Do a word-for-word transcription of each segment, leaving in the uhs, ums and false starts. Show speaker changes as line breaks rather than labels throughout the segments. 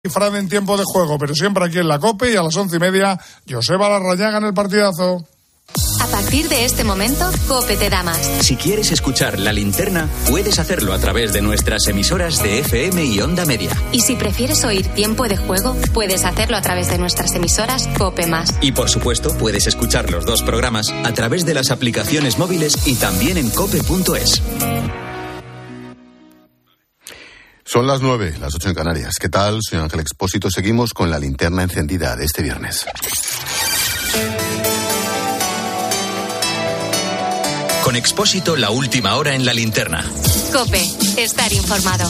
Fran en tiempo de juego, pero siempre aquí en la COPE, y a las once y media, Joseba Larrañaga en el partidazo.
A partir de este momento, COPE te da más.
Si quieres escuchar La Linterna, puedes hacerlo a través de nuestras emisoras de F M y Onda Media.
Y si prefieres oír tiempo de juego, puedes hacerlo a través de nuestras emisoras COPE más.
Y por supuesto, puedes escuchar los dos programas a través de las aplicaciones móviles y también en cope punto es.
Son las nueve, las ocho en Canarias. ¿Qué tal? Soy Ángel Expósito. Seguimos con la linterna encendida de este viernes.
Con Expósito, la última hora en la linterna.
COPE, estar informado.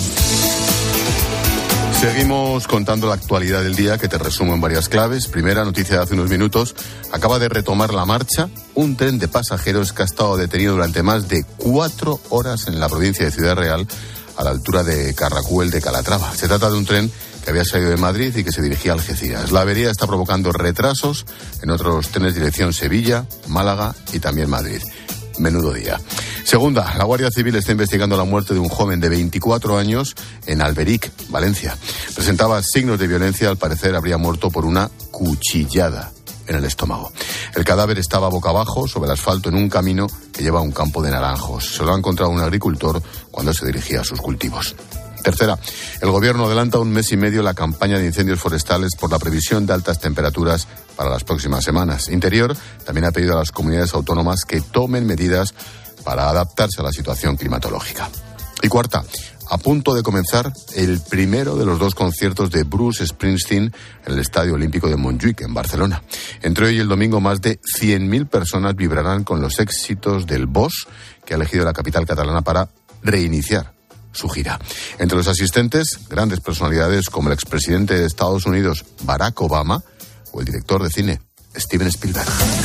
Seguimos contando la actualidad del día, que te resumo en varias claves. Primera noticia de hace unos minutos. Acaba de retomar la marcha un tren de pasajeros que ha estado detenido durante más de cuatro horas en la provincia de Ciudad Real, a la altura de Carracuel de Calatrava. Se trata de un tren que había salido de Madrid y que se dirigía a Algeciras. La avería está provocando retrasos en otros trenes dirección Sevilla, Málaga y también Madrid. Menudo día. Segunda, la Guardia Civil está investigando la muerte de un joven de veinticuatro años en Alberic, Valencia. Presentaba signos de violencia, al parecer habría muerto por una cuchillada en el estómago. El cadáver estaba boca abajo sobre el asfalto en un camino que lleva a un campo de naranjos. Se lo ha encontrado un agricultor cuando se dirigía a sus cultivos. Tercera, el gobierno adelanta un mes y medio la campaña de incendios forestales por la previsión de altas temperaturas para las próximas semanas. Interior también ha pedido a las comunidades autónomas que tomen medidas para adaptarse a la situación climatológica. Y cuarta, a punto de comenzar el primero de los dos conciertos de Bruce Springsteen en el Estadio Olímpico de Montjuic, en Barcelona. Entre hoy y el domingo, más de cien mil personas vibrarán con los éxitos del Boss, que ha elegido la capital catalana para reiniciar su gira. Entre los asistentes, grandes personalidades como el expresidente de Estados Unidos, Barack Obama, o el director de cine, Steven Spielberg.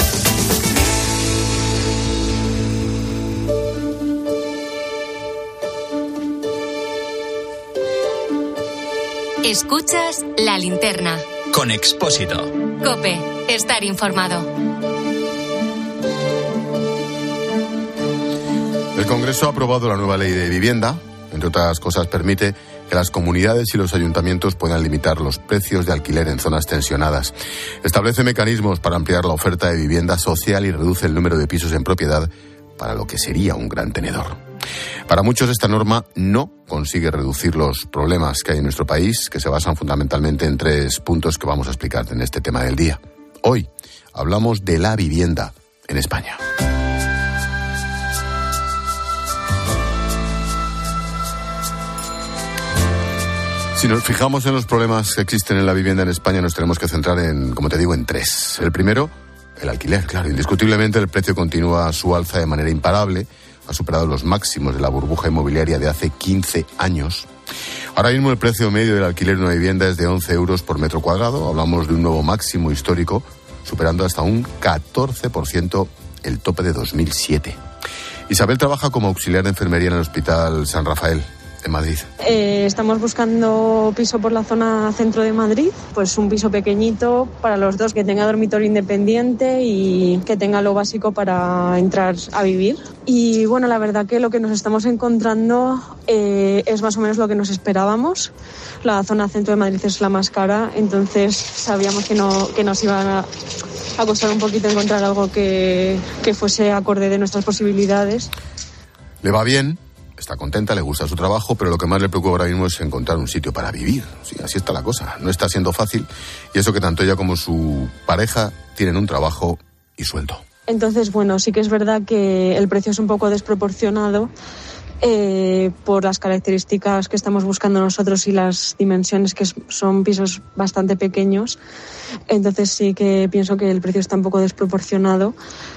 Escuchas La Linterna.
Con Expósito.
COPE, estar informado.
El Congreso ha aprobado la nueva ley de vivienda. Entre otras cosas, permite que las comunidades y los ayuntamientos puedan limitar los precios de alquiler en zonas tensionadas. Establece mecanismos para ampliar la oferta de vivienda social y reduce el número de pisos en propiedad para lo que sería un gran tenedor. Para muchos, esta norma no consigue reducir los problemas que hay en nuestro país, que se basan fundamentalmente en tres puntos que vamos a explicar en este tema del día. Hoy hablamos de la vivienda en España. Si nos fijamos en los problemas que existen en la vivienda en España, nos tenemos que centrar en, como te digo, en tres. El primero, el alquiler. Claro, indiscutiblemente el precio continúa su alza de manera imparable. Ha superado los máximos de la burbuja inmobiliaria de hace quince años. Ahora mismo el precio medio del alquiler de una vivienda es de once euros por metro cuadrado. Hablamos de un nuevo máximo histórico, superando hasta un catorce por ciento el tope de dos mil siete. Isabel trabaja como auxiliar de enfermería en el Hospital San Rafael, en Madrid.
Eh, estamos buscando piso por la zona centro de Madrid, pues un piso pequeñito para los dos, que tenga dormitorio independiente y que tenga lo básico para entrar a vivir. Y bueno, la verdad que lo que nos estamos encontrando eh, es más o menos lo que nos esperábamos. La zona centro de Madrid es la más cara, entonces sabíamos que, no, que nos iban a, a costar un poquito encontrar algo que, que fuese acorde de nuestras posibilidades.
Le va bien. Está contenta, le gusta su trabajo, pero lo que más le preocupa ahora mismo es encontrar un sitio para vivir. Sí, así está la cosa. No está siendo fácil, y eso que tanto ella como su pareja tienen un trabajo y sueldo.
Entonces, bueno, sí que es verdad que el precio es un poco desproporcionado eh, por las características que estamos buscando nosotros y las dimensiones, que son pisos bastante pequeños. Entonces sí que pienso que el precio está un poco desproporcionado,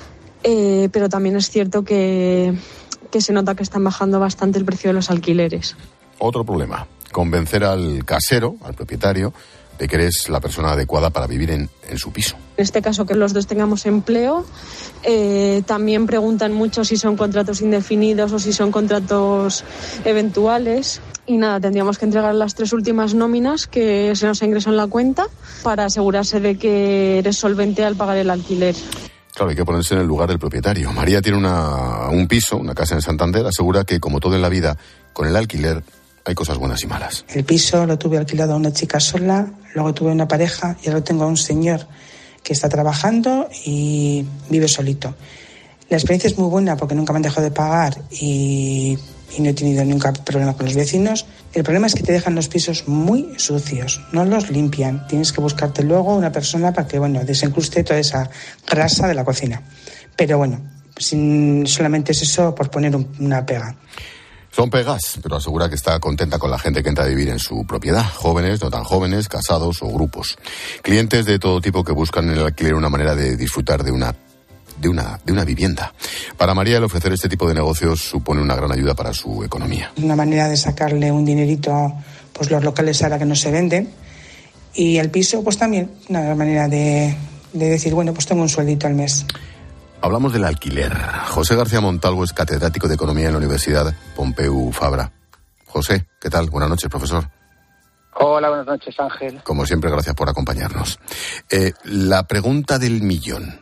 eh, pero también es cierto que... que se nota que están bajando bastante el precio de los alquileres.
Otro problema, convencer al casero, al propietario, de que eres la persona adecuada para vivir en, en su piso.
En este caso, que los dos tengamos empleo. Eh, también preguntan mucho si son contratos indefinidos o si son contratos eventuales. Y nada, tendríamos que entregar las tres últimas nóminas que se nos ingresó en la cuenta para asegurarse de que eres solvente al pagar el alquiler.
Claro, hay que ponerse en el lugar del propietario. María tiene una, un piso, una casa en Santander, asegura que, como todo en la vida, con el alquiler hay cosas buenas y malas.
El piso lo tuve alquilado a una chica sola, luego tuve una pareja y ahora tengo a un señor que está trabajando y vive solito. La experiencia es muy buena porque nunca me han dejado de pagar y, y no he tenido nunca problema con los vecinos. El problema es que te dejan los pisos muy sucios, no los limpian. Tienes que buscarte luego una persona para que, bueno, desencruste toda esa grasa de la cocina. Pero bueno, sin, solamente es eso por poner un, una pega.
Son pegas, pero asegura que está contenta con la gente que entra a vivir en su propiedad. Jóvenes, no tan jóvenes, casados o grupos. Clientes de todo tipo que buscan en el alquiler una manera de disfrutar de una de una, de una vivienda. Para María, el ofrecer este tipo de negocios supone una gran ayuda para su economía.
Una manera de sacarle un dinerito a pues, los locales ahora que no se venden. Y el piso, pues también, una manera de, de decir, bueno, pues tengo un sueldito al mes.
Hablamos del alquiler. José García Montalvo es catedrático de Economía en la Universidad Pompeu Fabra. José, ¿qué tal? Buenas noches, profesor.
Hola, buenas noches, Ángel.
Como siempre, gracias por acompañarnos. Eh, la pregunta del millón.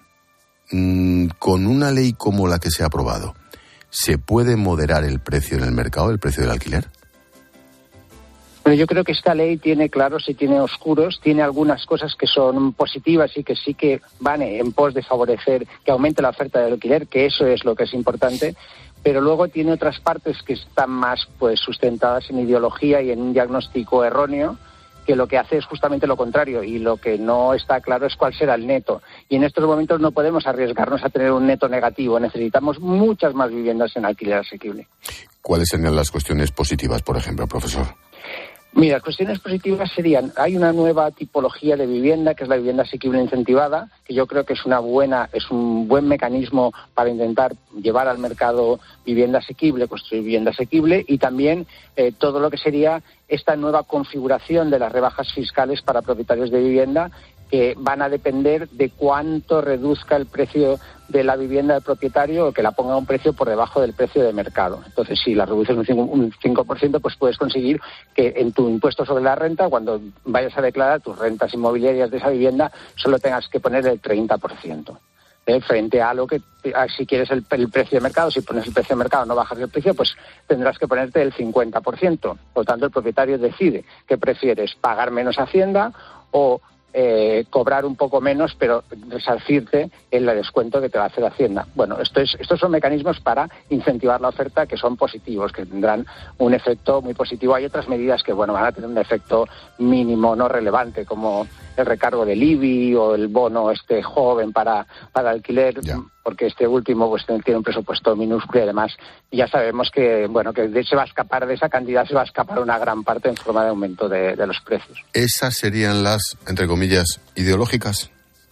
Con una ley como la que se ha aprobado, ¿se puede moderar el precio en el mercado, el precio del alquiler?
Bueno, yo creo que esta ley tiene claros y tiene oscuros, tiene algunas cosas que son positivas y que sí que van en pos de favorecer que aumente la oferta del alquiler, que eso es lo que es importante, pero luego tiene otras partes que están más pues sustentadas en ideología y en un diagnóstico erróneo, que lo que hace es justamente lo contrario y lo que no está claro es cuál será el neto. Y en estos momentos no podemos arriesgarnos a tener un neto negativo. Necesitamos muchas más viviendas en alquiler asequible.
¿Cuáles serían las cuestiones positivas, por ejemplo, profesor?
Mira, las cuestiones positivas serían, hay una nueva tipología de vivienda, que es la vivienda asequible incentivada, que yo creo que es una buena, es un buen mecanismo para intentar llevar al mercado vivienda asequible, construir vivienda asequible, y también eh, todo lo que sería esta nueva configuración de las rebajas fiscales para propietarios de vivienda, que van a depender de cuánto reduzca el precio de la vivienda del propietario o que la ponga a un precio por debajo del precio de mercado. Entonces, si la reduces un cinco por ciento, pues puedes conseguir que en tu impuesto sobre la renta, cuando vayas a declarar tus rentas inmobiliarias de esa vivienda, solo tengas que poner el treinta por ciento. ¿Eh? Frente a lo que, a, si quieres el, el precio de mercado, si pones el precio de mercado no bajas el precio, pues tendrás que ponerte el cincuenta por ciento. Por lo tanto, el propietario decide que prefieres pagar menos Hacienda o Eh, cobrar un poco menos, pero resarcirte en el descuento que te va a hacer Hacienda. Bueno, esto es, estos son mecanismos para incentivar la oferta que son positivos, que tendrán un efecto muy positivo. Hay otras medidas que, bueno, van a tener un efecto mínimo, no relevante, como el recargo del I B I o el bono este joven para, para alquiler, ya. Porque este último pues tiene un presupuesto minúsculo y además ya sabemos que, bueno, que se va a escapar de esa cantidad, se va a escapar una gran parte en forma de aumento de, de los precios.
¿Esas serían las, entre comillas, ideológicas?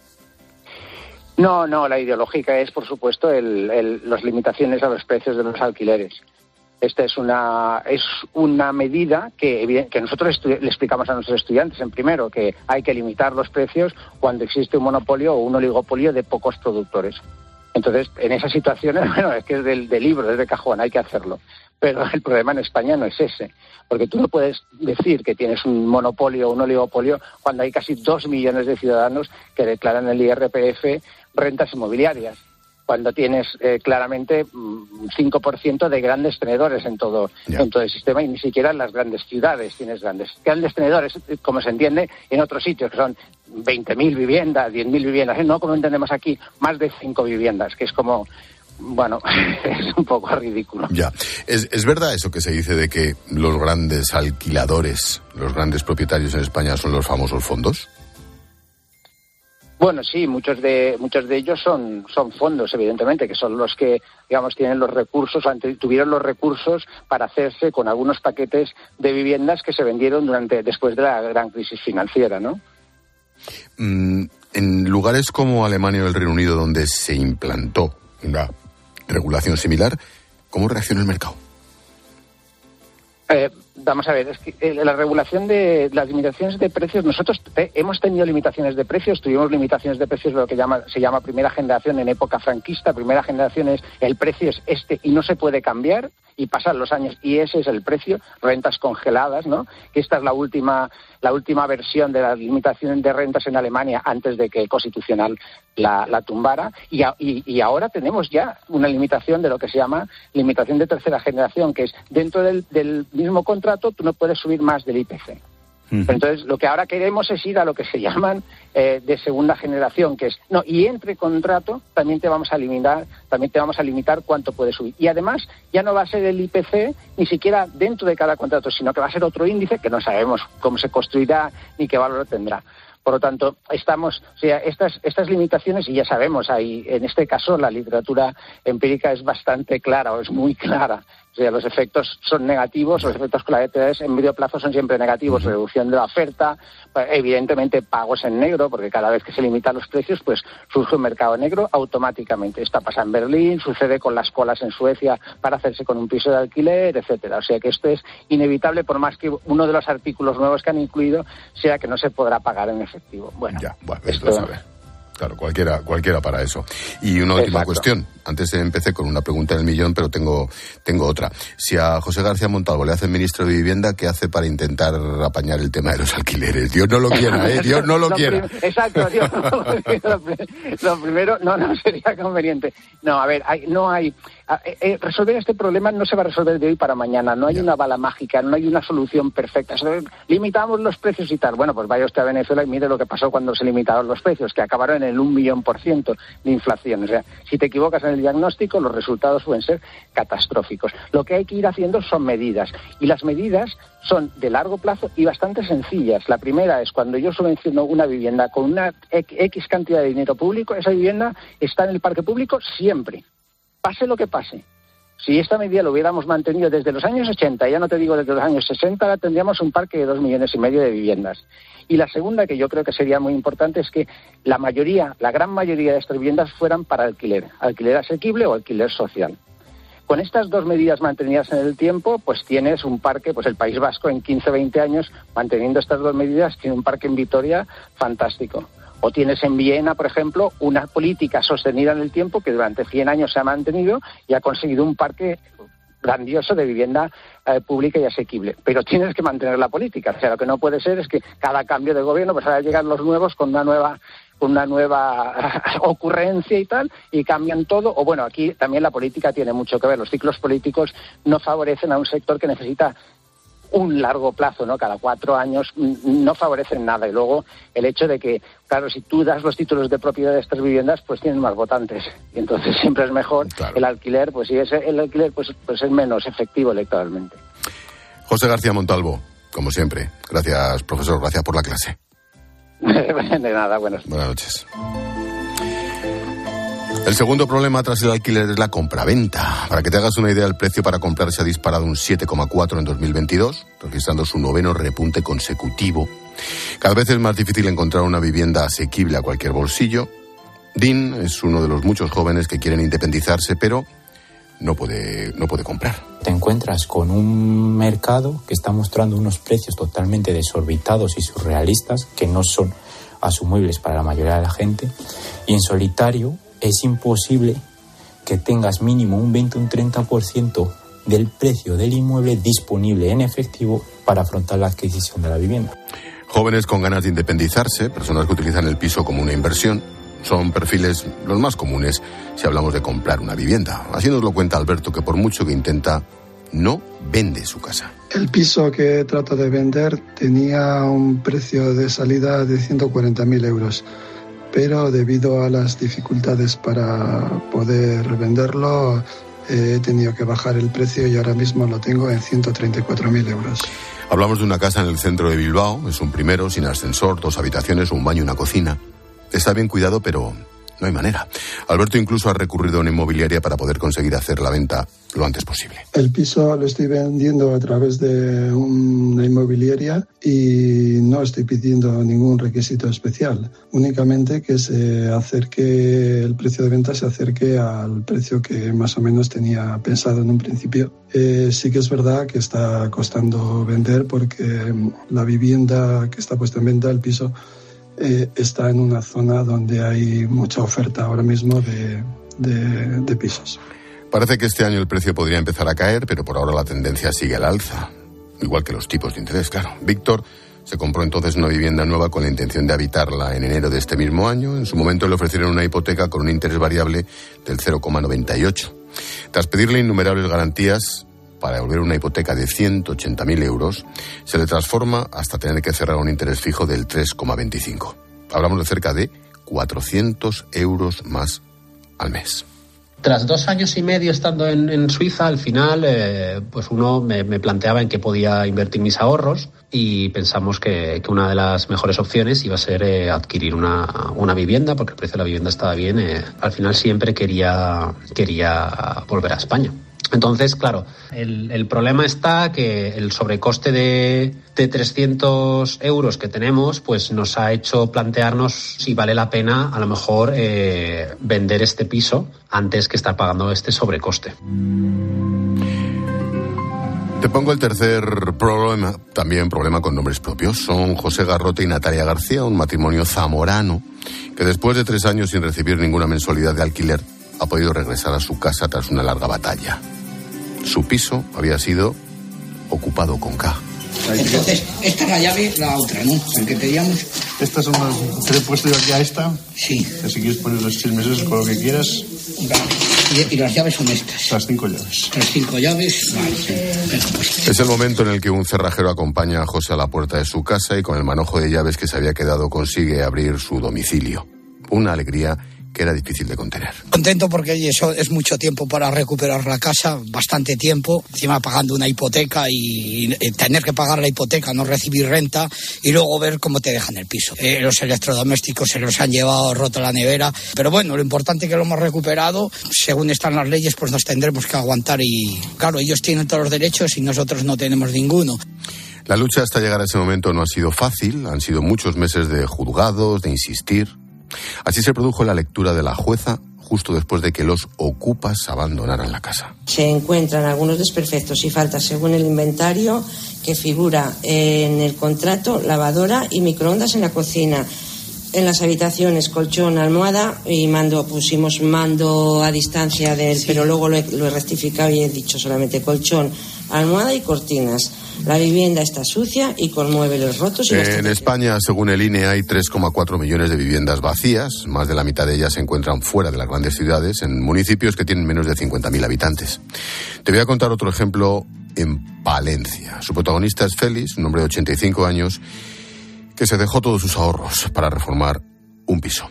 No, no, la ideológica es, por supuesto, el, el, las limitaciones a los precios de los alquileres. Esta es una es una medida que, que nosotros estu- le explicamos a nuestros estudiantes en primero, que hay que limitar los precios cuando existe un monopolio o un oligopolio de pocos productores. Entonces, en esas situaciones, bueno, es que es del, del libro, es de cajón, hay que hacerlo. Pero el problema en España no es ese, porque tú no puedes decir que tienes un monopolio o un oligopolio cuando hay casi dos millones de ciudadanos que declaran el I R P F rentas inmobiliarias, cuando tienes eh, claramente un cinco por ciento de grandes tenedores en todo yeah. en todo el sistema, y ni siquiera en las grandes ciudades tienes grandes grandes tenedores, como se entiende en otros sitios, que son veinte mil viviendas, diez mil viviendas, ¿eh? No como entendemos aquí, más de cinco viviendas, que es como, bueno, es un poco ridículo.
Ya, ¿Es, es verdad eso que se dice de que los grandes alquiladores, los grandes propietarios en España son los famosos fondos?
Bueno, sí, muchos de muchos de ellos son son fondos, evidentemente, que son los que, digamos, tienen los recursos, tuvieron los recursos para hacerse con algunos paquetes de viviendas que se vendieron durante después de la gran crisis financiera, ¿no?
Mm, en lugares como Alemania o el Reino Unido, donde se implantó una regulación similar, ¿cómo reacciona el mercado?
Eh, vamos a ver, es que eh, la regulación de las limitaciones de precios, nosotros te, hemos tenido limitaciones de precios, tuvimos limitaciones de precios, lo que llama, se llama primera generación en época franquista. Primera generación es el precio es este y no se puede cambiar, y pasan los años y ese es el precio, rentas congeladas, ¿no? Que esta es la última la última versión de las limitaciones de rentas en Alemania antes de que el Constitucional la, la tumbara, y, a, y, y ahora tenemos ya una limitación de lo que se llama limitación de tercera generación, que es dentro del, del mismo contrato contrato tú no puedes subir más del I P C. Uh-huh. Pero entonces, lo que ahora queremos es ir a lo que se llaman eh, de segunda generación, que es, no, y entre contrato también te vamos a limitar, también te vamos a limitar cuánto puedes subir. Y además, ya no va a ser el I P C ni siquiera dentro de cada contrato, sino que va a ser otro índice que no sabemos cómo se construirá ni qué valor tendrá. Por lo tanto, estamos, o sea, estas, estas limitaciones, y ya sabemos, hay, en este caso la literatura empírica es bastante clara, o es muy clara. O sea, los efectos son negativos, los efectos colaterales en medio plazo son siempre negativos, uh-huh. Reducción de la oferta, evidentemente pagos en negro, porque cada vez que se limitan los precios, pues surge un mercado negro automáticamente. Esto pasa en Berlín, sucede con las colas en Suecia para hacerse con un piso de alquiler, etcétera. O sea que esto es inevitable, por más que uno de los artículos nuevos que han incluido sea que no se podrá pagar en efectivo. Bueno,
ya, bueno, esto lo sabe. Claro, cualquiera, cualquiera para eso. Y una última
Exacto.
cuestión. Antes empecé con una pregunta en el millón, pero tengo, tengo otra. Si a José García Montalvo le hacen ministro de Vivienda, ¿qué hace para intentar apañar el tema de los alquileres? Dios no lo quiera, ¿eh? Dios no lo, lo quiera.
Prim- Exacto, Dios no lo quiera. Lo primero, no, no sería conveniente. No, a ver, hay, no hay... Eh, eh, resolver este problema no se va a resolver de hoy para mañana. No hay yeah. una bala mágica, no hay una solución perfecta. Limitamos los precios y tal. Bueno, pues vaya usted a Venezuela y mire lo que pasó cuando se limitaron los precios, que acabaron en el un millón por ciento de inflación. O sea, si te equivocas en el diagnóstico, los resultados pueden ser catastróficos. Lo que hay que ir haciendo son medidas. Y las medidas son de largo plazo y bastante sencillas. La primera es cuando yo subvenciono una vivienda con una X cantidad de dinero público, esa vivienda está en el parque público siempre. Pase lo que pase. Si esta medida lo hubiéramos mantenido desde los años ochenta, ya no te digo desde los años sesenta, ahora tendríamos un parque de dos millones y medio de viviendas. Y la segunda, que yo creo que sería muy importante, es que la mayoría, la gran mayoría de estas viviendas fueran para alquiler, alquiler asequible o alquiler social. Con estas dos medidas mantenidas en el tiempo, pues tienes un parque, pues el País Vasco en quince, veinte años, manteniendo estas dos medidas, tiene un parque en Vitoria fantástico. O tienes en Viena, por ejemplo, una política sostenida en el tiempo que durante cien años se ha mantenido y ha conseguido un parque grandioso de vivienda eh, pública y asequible. Pero tienes que mantener la política. O sea, lo que no puede ser es que cada cambio de gobierno, pues ahora llegan los nuevos con una nueva con una nueva ocurrencia y tal, y cambian todo. O bueno, aquí también la política tiene mucho que ver. Los ciclos políticos no favorecen a un sector que necesita un largo plazo, ¿no? Cada cuatro años no favorecen nada. Y luego el hecho de que, claro, si tú das los títulos de propiedad de estas viviendas, pues tienen más votantes. Y entonces siempre es mejor claro. El alquiler, pues si es el alquiler, pues, pues es menos efectivo electoralmente.
José García Montalvo, como siempre. Gracias, profesor. Gracias por la clase.
De nada, buenas.
Buenas noches. El segundo problema tras el alquiler es la compraventa. Para que te hagas una idea, el precio para comprar se ha disparado un siete coma cuatro en dos mil veintidós, registrando su noveno repunte consecutivo. Cada vez es más difícil encontrar una vivienda asequible a cualquier bolsillo. Dean es uno de los muchos jóvenes que quieren independizarse, pero no puede, no puede comprar.
Te encuentras con un mercado que está mostrando unos precios totalmente desorbitados y surrealistas que no son asumibles para la mayoría de la gente, y en solitario es imposible que tengas mínimo un veinte o un treinta por ciento del precio del inmueble disponible en efectivo para afrontar la adquisición de la vivienda.
Jóvenes con ganas de independizarse, personas que utilizan el piso como una inversión, son perfiles los más comunes si hablamos de comprar una vivienda. Así nos lo cuenta Alberto, que por mucho que intenta, no vende su casa.
El piso que trato de vender tenía un precio de salida de ciento cuarenta mil euros. Pero debido a las dificultades para poder venderlo, eh, he tenido que bajar el precio y ahora mismo lo tengo en ciento treinta y cuatro mil euros.
Hablamos de una casa en el centro de Bilbao, es un primero, sin ascensor, dos habitaciones, un baño y una cocina. Está bien cuidado, pero no hay manera. Alberto incluso ha recurrido a una inmobiliaria para poder conseguir hacer la venta lo antes posible.
El piso lo estoy vendiendo a través de una inmobiliaria y no estoy pidiendo ningún requisito especial. Únicamente que se acerque, el precio de venta se acerque al precio que más o menos tenía pensado en un principio. Eh, sí que es verdad que está costando vender porque la vivienda que está puesta en venta, el piso, Eh, está en una zona donde hay mucha oferta ahora mismo de, de, de pisos.
Parece que este año el precio podría empezar a caer, pero por ahora la tendencia sigue al alza, igual que los tipos de interés, claro. Víctor se compró entonces una vivienda nueva con la intención de habitarla en enero de este mismo año. En su momento le ofrecieron una hipoteca con un interés variable del cero coma noventa y ocho. Tras pedirle innumerables garantías, para devolver una hipoteca de ciento ochenta mil euros se le transforma hasta tener que cerrar un interés fijo del tres coma veinticinco. Hablamos de cerca de cuatrocientos euros más al mes.
Tras dos años y medio estando en, en Suiza, al final, eh, pues uno me, me planteaba en qué podía invertir mis ahorros y pensamos que, que una de las mejores opciones iba a ser eh, adquirir una, una vivienda, porque el precio de la vivienda estaba bien. Eh, al final siempre quería, quería volver a España. Entonces, claro, el, el problema está que el sobrecoste de, de trescientos euros que tenemos pues nos ha hecho plantearnos si vale la pena a lo mejor eh, vender este piso antes que estar pagando este sobrecoste.
Te pongo el tercer problema, también problema con nombres propios. Son José Garrote y Natalia García, un matrimonio zamorano que después de tres años sin recibir ninguna mensualidad de alquiler ha podido regresar a su casa tras una larga batalla. Su piso había sido ocupado con K.
Entonces, esta es la llave, la otra, ¿no? La que teníamos.
Estas son las que le he puesto yo aquí a esta.
Sí.
Que si quieres poner los seis meses con lo que quieras.
Vale. Y, y las llaves son estas.
Las cinco llaves.
Las cinco llaves, vale. Venga, pues.
Es el momento en el que un cerrajero acompaña a José a la puerta de su casa y con el manojo de llaves que se había quedado consigue abrir su domicilio. Una alegría que era difícil de contener.
Contento porque eso es mucho tiempo para recuperar la casa, bastante tiempo, encima pagando una hipoteca y, y tener que pagar la hipoteca, no recibir renta y luego ver cómo te dejan el piso. Eh, los electrodomésticos se los han llevado, roto la nevera, pero bueno, lo importante es que lo hemos recuperado, según están las leyes pues nos tendremos que aguantar y claro, ellos tienen todos los derechos y nosotros no tenemos ninguno.
La lucha hasta llegar a ese momento no ha sido fácil, han sido muchos meses de juzgados, de insistir. Así se produjo la lectura de la jueza justo después de que los ocupas abandonaran la casa.
Se encuentran algunos desperfectos y faltas según el inventario que figura en el contrato: lavadora y microondas en la cocina. En las habitaciones, colchón, almohada y mando, pusimos mando a distancia del, sí. Pero luego lo he, lo he rectificado y he dicho solamente colchón, almohada y cortinas. La vivienda está sucia y con muebles rotos. Y
en España, según el I N E, hay tres coma cuatro millones de viviendas vacías. Más de la mitad de ellas se encuentran fuera de las grandes ciudades, en municipios que tienen menos de cincuenta mil habitantes. Te voy a contar otro ejemplo en Palencia. Su protagonista es Félix, un hombre de ochenta y cinco años, que se dejó todos sus ahorros para reformar un piso.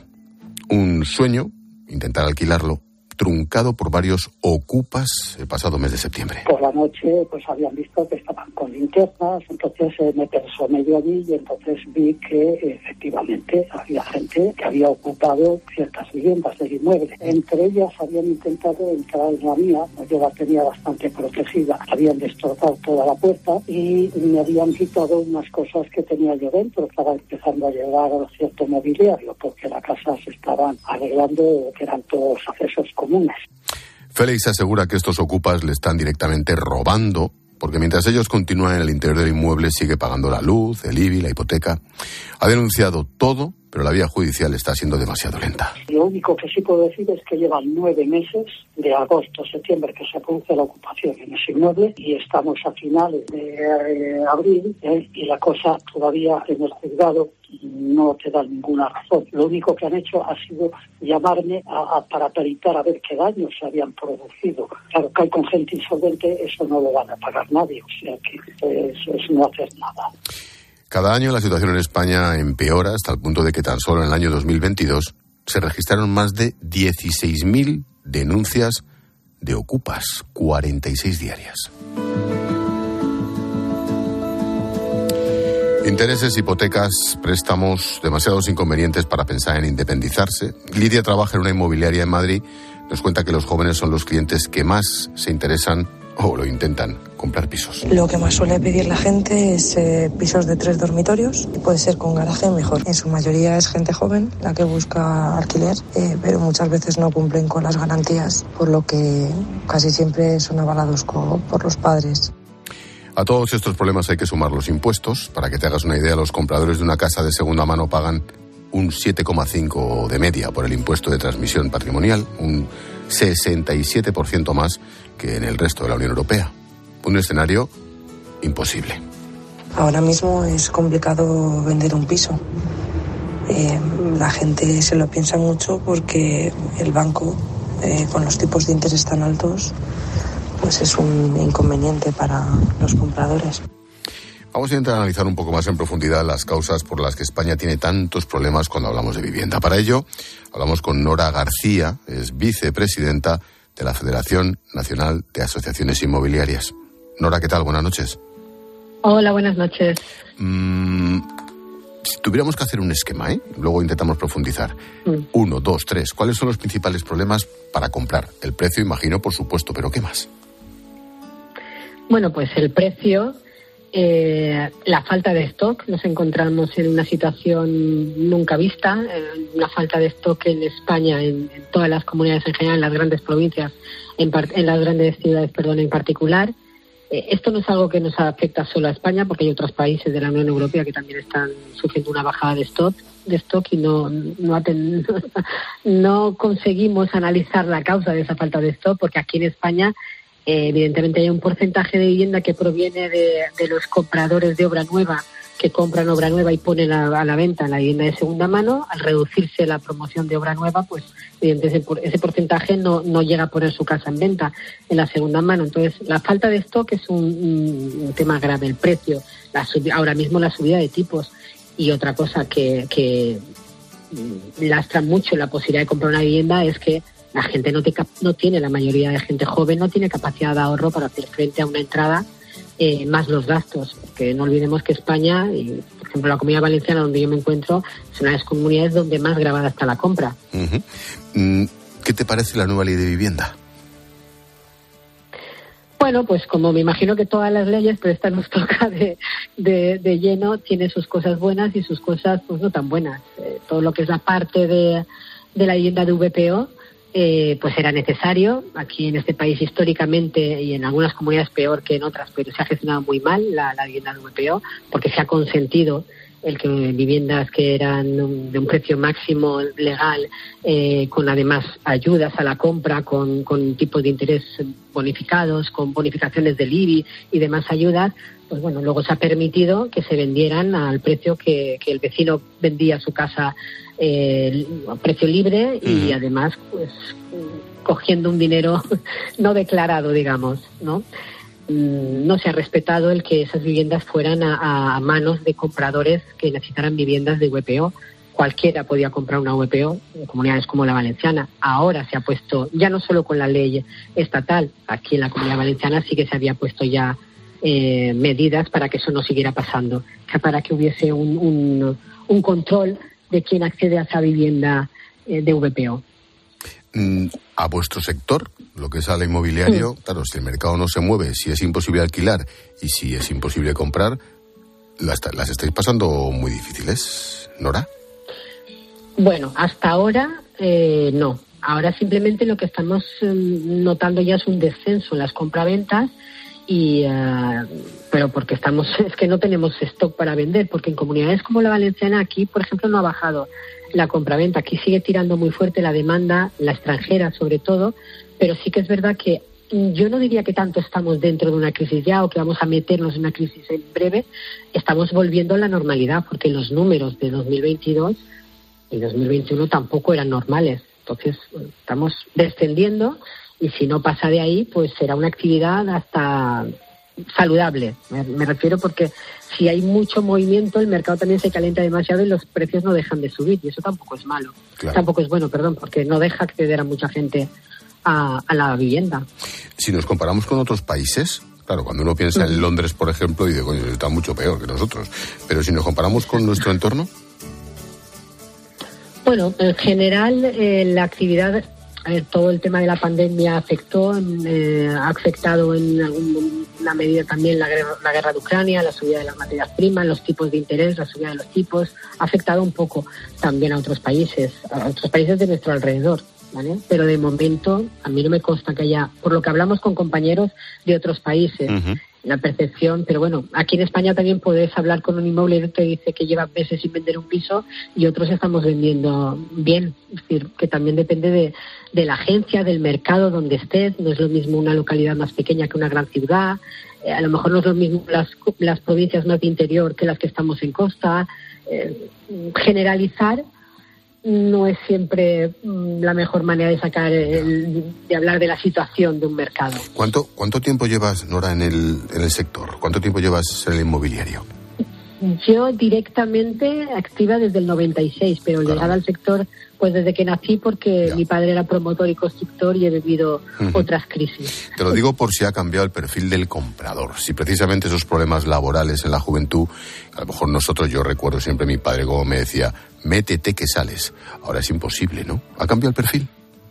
Un sueño, intentar alquilarlo, truncado por varios ocupas el pasado mes de septiembre.
Por la noche pues habían visto que estaban con linternas, entonces eh, me pensó medio allí y entonces vi que efectivamente había gente que había ocupado ciertas viviendas del inmueble. Entre ellas habían intentado entrar en la mía, yo la tenía bastante protegida, habían destrozado toda la puerta y me habían quitado unas cosas que tenía yo dentro. Estaba empezando a llevar cierto mobiliario porque la casa se estaban arreglando, que eran todos accesos comunes.
Félix asegura que estos ocupas le están directamente robando, porque mientras ellos continúan en el interior del inmueble sigue pagando la luz, el I B I, la hipoteca. Ha denunciado todo, pero la vía judicial está siendo demasiado lenta.
Lo único que sí puedo decir es que llevan nueve meses, de agosto a septiembre, que se produce la ocupación en ese inmueble y estamos a finales de eh, abril eh, y la cosa todavía en el juzgado no te da ninguna razón. Lo único que han hecho ha sido llamarme a, a, para peritar a ver qué daños se habían producido. Claro, que hay con gente insolvente, eso no lo van a pagar nadie, o sea que pues, es no hacer nada.
Cada año la situación en España empeora hasta el punto de que tan solo en el año dos mil veintidós se registraron más de dieciséis mil denuncias de ocupas, cuarenta y seis diarias. Intereses, hipotecas, préstamos, demasiados inconvenientes para pensar en independizarse. Lidia trabaja en una inmobiliaria en Madrid. Nos cuenta que los jóvenes son los clientes que más se interesan o lo intentan comprar pisos.
Lo que más suele pedir la gente es eh, pisos de tres dormitorios, puede ser con garaje mejor. En su mayoría es gente joven la que busca alquiler, eh, pero muchas veces no cumplen con las garantías, por lo que casi siempre son avalados co- por los padres.
A todos estos problemas hay que sumar los impuestos. Para que te hagas una idea, los compradores de una casa de segunda mano pagan un siete coma cinco de media por el impuesto de transmisión patrimonial, un sesenta y siete por ciento más que en el resto de la Unión Europea. Un escenario imposible.
Ahora mismo es complicado vender un piso. Eh, la gente se lo piensa mucho porque el banco, eh, con los tipos de interés tan altos, pues es un inconveniente para los compradores.
Vamos a intentar analizar un poco más en profundidad las causas por las que España tiene tantos problemas cuando hablamos de vivienda. Para ello, hablamos con Nora García, es vicepresidenta de la Federación Nacional de Asociaciones Inmobiliarias. Nora, ¿qué tal? Buenas noches.
Hola, buenas noches.
Mm, si tuviéramos que hacer un esquema, ¿eh? Luego intentamos profundizar. Mm. Uno, dos, tres. ¿Cuáles son los principales problemas para comprar? El precio, imagino, por supuesto, pero ¿qué más?
Bueno, pues el precio... Eh, la falta de stock, nos encontramos en una situación nunca vista, eh, una falta de stock en España, en, en todas las comunidades en general, en las grandes provincias, en, par, en las grandes ciudades, perdón, en particular. Eh, esto no es algo que nos afecta solo a España, porque hay otros países de la Unión Europea que también están sufriendo una bajada de stock, de stock y no no, aten, no conseguimos analizar la causa de esa falta de stock, porque aquí en España Eh, evidentemente hay un porcentaje de vivienda que proviene de, de los compradores de obra nueva, que compran obra nueva y ponen a, a la venta la vivienda de segunda mano. Al reducirse la promoción de obra nueva, pues evidentemente ese, ese porcentaje no, no llega a poner su casa en venta en la segunda mano. Entonces, la falta de stock es un, un, un tema grave. El precio, la sub, ahora mismo la subida de tipos. Y otra cosa que, que lastra mucho la posibilidad de comprar una vivienda es que la gente no, te, no tiene, la mayoría de gente joven no tiene capacidad de ahorro para hacer frente a una entrada, eh, más los gastos. Porque no olvidemos que España, y por ejemplo la Comunidad Valenciana, donde yo me encuentro, es una de las comunidades donde más grabada está la compra.
Uh-huh. ¿Qué te parece la nueva ley de vivienda?
Bueno, pues como me imagino que todas las leyes, pero esta nos toca de, de, de lleno, tiene sus cosas buenas y sus cosas pues no tan buenas. Eh, todo lo que es la parte de, de la vivienda de V P O, Eh, pues era necesario. Aquí en este país históricamente y en algunas comunidades peor que en otras, pero se ha gestionado muy mal la, la vivienda de V P O, porque se ha consentido el que viviendas que eran de un precio máximo legal, eh, con además ayudas a la compra, con, con tipos de interés bonificados, con bonificaciones del I B I y demás ayudas, pues bueno, luego se ha permitido que se vendieran al precio que, que el vecino vendía su casa, eh, a precio libre y uh-huh. además pues cogiendo un dinero no declarado, digamos, ¿no? No se ha respetado el que esas viviendas fueran a, a manos de compradores que necesitaran viviendas de V P O. Cualquiera podía comprar una V P O en comunidades como la valenciana. Ahora se ha puesto, ya no solo con la ley estatal, aquí en la Comunidad Valenciana sí que se había puesto ya eh, medidas para que eso no siguiera pasando, para que hubiese un, un, un control de quién accede a esa vivienda eh, de V P O.
A vuestro sector, lo que es al inmobiliario, sí. Claro, si el mercado no se mueve, si es imposible alquilar y si es imposible comprar, las, las estáis pasando muy difíciles, ¿Nora?
Bueno, hasta ahora eh, no. Ahora simplemente lo que estamos eh, notando ya es un descenso en las compraventas, y uh, pero porque estamos es que no tenemos stock para vender, porque en comunidades como la valenciana aquí, por ejemplo, no ha bajado la compraventa. Aquí sigue tirando muy fuerte la demanda, la extranjera sobre todo, pero sí que es verdad que yo no diría que tanto estamos dentro de una crisis ya o que vamos a meternos en una crisis en breve. Estamos volviendo a la normalidad, porque los números de dos mil veintidós y dos mil veintiuno tampoco eran normales. Entonces estamos descendiendo, y si no pasa de ahí, pues será una actividad hasta saludable. Me, me refiero porque si hay mucho movimiento, el mercado también se calienta demasiado y los precios no dejan de subir, y eso tampoco es malo. Claro. Tampoco es bueno, perdón, porque no deja acceder a mucha gente a, a la vivienda.
Si nos comparamos con otros países, claro, cuando uno piensa uh-huh. en Londres, por ejemplo, dice, coño, está mucho peor que nosotros. Pero si nos comparamos con nuestro entorno...
Bueno, en general, eh, la actividad... A ver, todo el tema de la pandemia afectó, eh, ha afectado en alguna medida también la guerra, la guerra de Ucrania, la subida de las materias primas, los tipos de interés, la subida de los tipos, ha afectado un poco también a otros países, a otros países de nuestro alrededor, ¿vale? Pero de momento a mí no me consta que haya, por lo que hablamos con compañeros de otros países, uh-huh. la percepción, pero bueno, aquí en España también puedes hablar con un inmobiliario que dice que lleva meses sin vender un piso y otros estamos vendiendo bien. Es decir, que también depende de, de la agencia, del mercado donde estés. No es lo mismo una localidad más pequeña que una gran ciudad. Eh, a lo mejor no es lo mismo las, las provincias más de interior que las que estamos en costa. Eh, generalizar no es siempre mm, la mejor manera de sacar, el, de hablar de la situación de un mercado.
¿Cuánto, cuánto tiempo llevas, Nora, en el, en el sector? ¿Cuánto tiempo llevas en el inmobiliario?
Yo directamente activa desde el noventa y seis, pero claro, ligada al sector pues desde que nací, porque ya. mi padre era promotor y constructor y he vivido uh-huh. otras crisis.
Te lo digo por si ha cambiado el perfil del comprador. Si precisamente esos problemas laborales en la juventud, a lo mejor nosotros, yo recuerdo siempre mi padre como me decía, métete que sales. Ahora es imposible, ¿no? ¿Ha cambiado el perfil?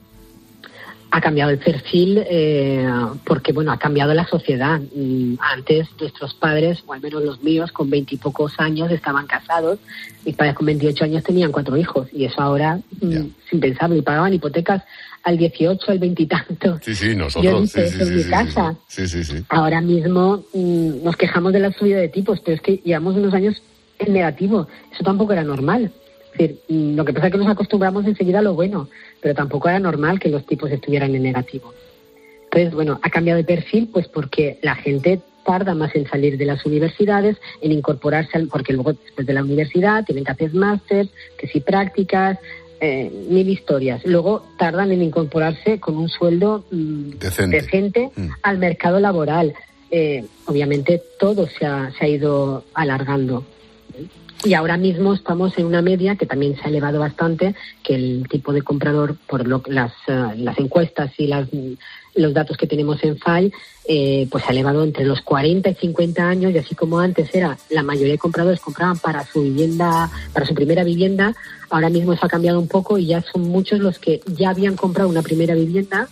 Ha cambiado el perfil eh, porque, bueno, ha cambiado la sociedad. Antes nuestros padres, o al menos los míos, con veintipocos años estaban casados. Mis padres con veintiocho años tenían cuatro hijos. Y eso ahora, yeah. es impensable. Y pagaban hipotecas al dieciocho, al veintitantos.
Sí, sí, nosotros.
Yo hice
sí,
eso
sí,
en mi
sí,
casa.
Sí, sí, sí.
Ahora mismo mmm, nos quejamos de la subida de tipos, pero es que llevamos unos años en negativo. Eso tampoco era normal. Es decir, lo que pasa es que nos acostumbramos enseguida a lo bueno, pero tampoco era normal que los tipos estuvieran en negativo. Entonces, bueno, ha cambiado de perfil pues porque la gente tarda más en salir de las universidades, en incorporarse, al, porque luego después de la universidad tienen que hacer máster, que sí prácticas, eh, mil historias. Luego tardan en incorporarse con un sueldo mmm, decente, decente mm. al mercado laboral. Eh, obviamente todo se ha, se ha ido alargando. Y ahora mismo estamos en una media que también se ha elevado bastante, que el tipo de comprador, por lo, las, uh, las encuestas y las, los datos que tenemos en F A I, eh, pues se ha elevado entre los cuarenta y cincuenta años, y así como antes era, la mayoría de compradores compraban para su vivienda, para su primera vivienda, ahora mismo eso ha cambiado un poco y ya son muchos los que ya habían comprado una primera vivienda,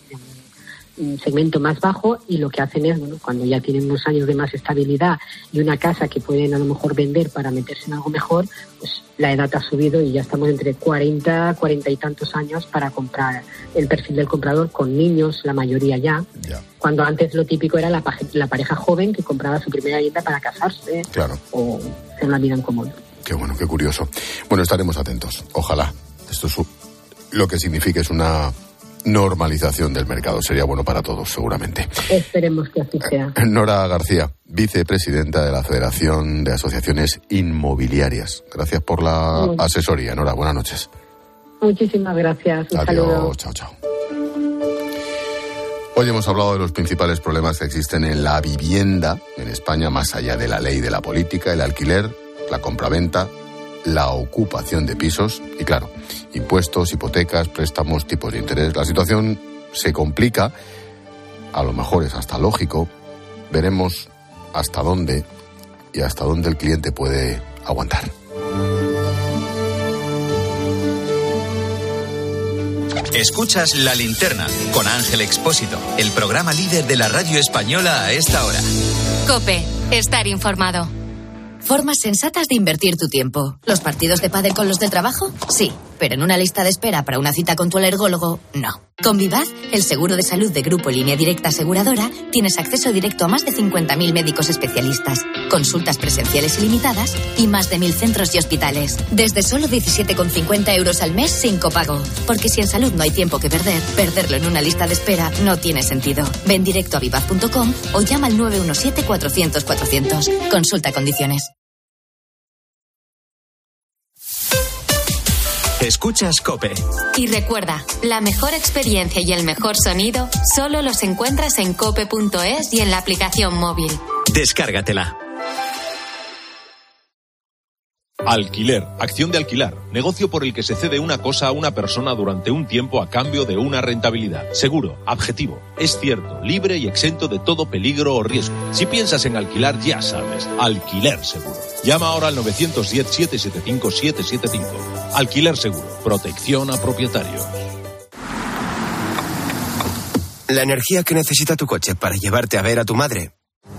un segmento más bajo, y lo que hacen es, bueno, cuando ya tienen unos años de más estabilidad y una casa que pueden a lo mejor vender para meterse en algo mejor, pues la edad ha subido y ya estamos entre cuarenta, cuarenta y tantos años para comprar. El perfil del comprador con niños, la mayoría ya, yeah. cuando antes lo típico era la, la pareja joven que compraba su primera vivienda para casarse,
claro,
o hacer una vida en común.
Qué bueno, qué curioso. Bueno, estaremos atentos. Ojalá esto es lo que signifique es una normalización del mercado. Sería bueno para todos, seguramente.
Esperemos que así sea.
Nora García, vicepresidenta de la Federación de Asociaciones Inmobiliarias. Gracias por la Muy asesoría, Nora. Buenas noches.
Muchísimas gracias. Un
Adiós.
Saludo.
Chao, chao. Hoy hemos hablado de los principales problemas que existen en la vivienda en España, más allá de la ley, de la política, el alquiler, la compraventa, la ocupación de pisos y, claro, impuestos, hipotecas, préstamos, tipos de interés. La situación se complica, a lo mejor es hasta lógico. Veremos hasta dónde y hasta dónde el cliente puede aguantar.
Escuchas La Linterna con Ángel Expósito, el programa líder de la radio española a esta hora.
COPE, estar informado.
Formas sensatas de invertir tu tiempo. ¿Los partidos de pádel con los del trabajo? Sí, pero en una lista de espera para una cita con tu alergólogo, no. Con Vivaz, el seguro de salud de Grupo Línea Directa Aseguradora, tienes acceso directo a más de cincuenta mil médicos especialistas, consultas presenciales ilimitadas y más de mil centros y hospitales. Desde solo diecisiete con cincuenta euros al mes sin copago. Porque si en salud no hay tiempo que perder, perderlo en una lista de espera no tiene sentido. Ven directo a vivaz punto com o llama al nueve uno siete cuatrocientos cuatrocientos. Consulta condiciones.
Escuchas COPE.
Y recuerda, la mejor experiencia y el mejor sonido solo los encuentras en cope punto es y en la aplicación móvil.
Descárgatela.
Alquiler, acción de alquilar, negocio por el que se cede una cosa a una persona durante un tiempo a cambio de una rentabilidad. Seguro, objetivo, es cierto, libre y exento de todo peligro o riesgo. Si piensas en alquilar, ya sabes, Alquiler Seguro. Llama ahora al nueve uno cero, siete siete cinco, siete siete cinco. Alquiler Seguro, protección a propietarios.
La energía que necesita tu coche para llevarte a ver a tu madre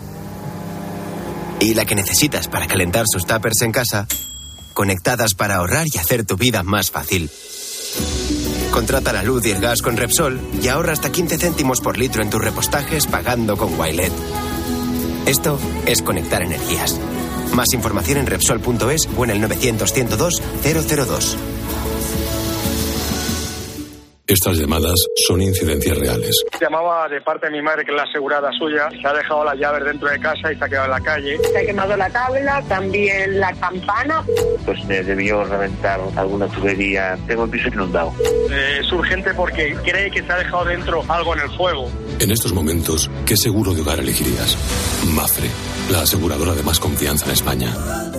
y la que necesitas para calentar sus tuppers en casa, conectadas para ahorrar y hacer tu vida más fácil. Contrata la luz y el gas con Repsol y ahorra hasta quince céntimos por litro en tus repostajes pagando con Wilet. Esto es conectar energías. Más información en Repsol punto es o en el novecientos, ciento dos, cero cero dos.
Estas llamadas son incidencias reales.
Llamaba de parte de mi madre, que es la asegurada suya, se ha dejado las llaves dentro de casa y se ha quedado en la calle.
Se ha quemado la tabla, también la campana.
Pues me debió reventar alguna tubería. Tengo el piso inundado.
Eh, es urgente porque cree que se ha dejado dentro algo en el fuego.
En estos momentos, ¿qué seguro de hogar elegirías? Mapfre, la aseguradora de más confianza en España.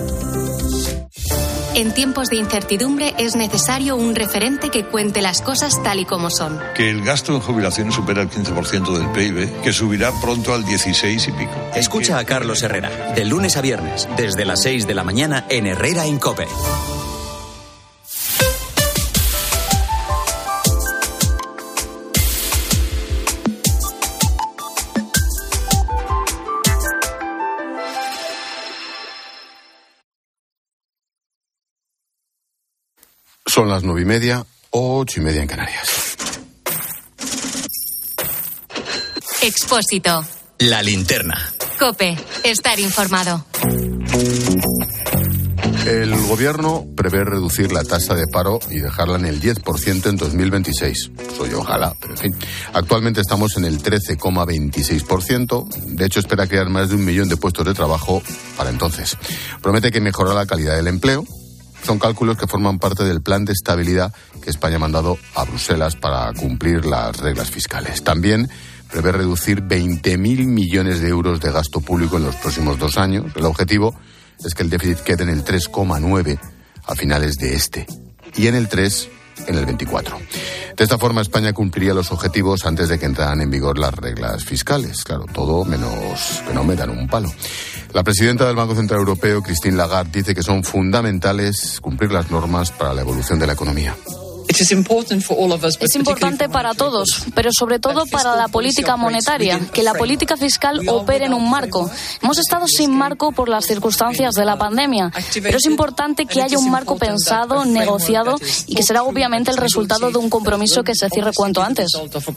En tiempos de incertidumbre es necesario un referente que cuente las cosas tal y como son.
Que el gasto en jubilaciones supera el quince por ciento del P I B, que subirá pronto al dieciséis y pico.
Escucha a Carlos Herrera, de lunes a viernes, desde las seis de la mañana en Herrera en COPE.
Son las nueve y media, ocho y media en Canarias.
Expósito.
La linterna.
COPE. Estar informado.
El gobierno prevé reducir la tasa de paro y dejarla en el diez por ciento en dos mil veintiséis. Soy ojalá, pero en fin. Actualmente estamos en el trece coma veintiséis por ciento. De hecho, espera crear más de un millón de puestos de trabajo para entonces. Promete que mejorará la calidad del empleo. Son cálculos que forman parte del plan de estabilidad que España ha mandado a Bruselas para cumplir las reglas fiscales. También prevé reducir veinte mil millones de euros de gasto público en los próximos dos años. El objetivo es que el déficit quede en el tres coma nueve a finales de este y en el tres en el veinticuatro. De esta forma, España cumpliría los objetivos antes de que entraran en vigor las reglas fiscales. Claro, todo menos que no me dan un palo. La presidenta del Banco Central Europeo, Christine Lagarde, dice que son fundamentales cumplir las normas para la evolución de la economía.
Es importante para todos, pero sobre todo para la política monetaria, que la política fiscal opere en un marco. Hemos estado sin marco por las circunstancias de la pandemia, pero es importante que haya un marco pensado, negociado y que será obviamente el resultado de un compromiso que se cierre cuanto antes.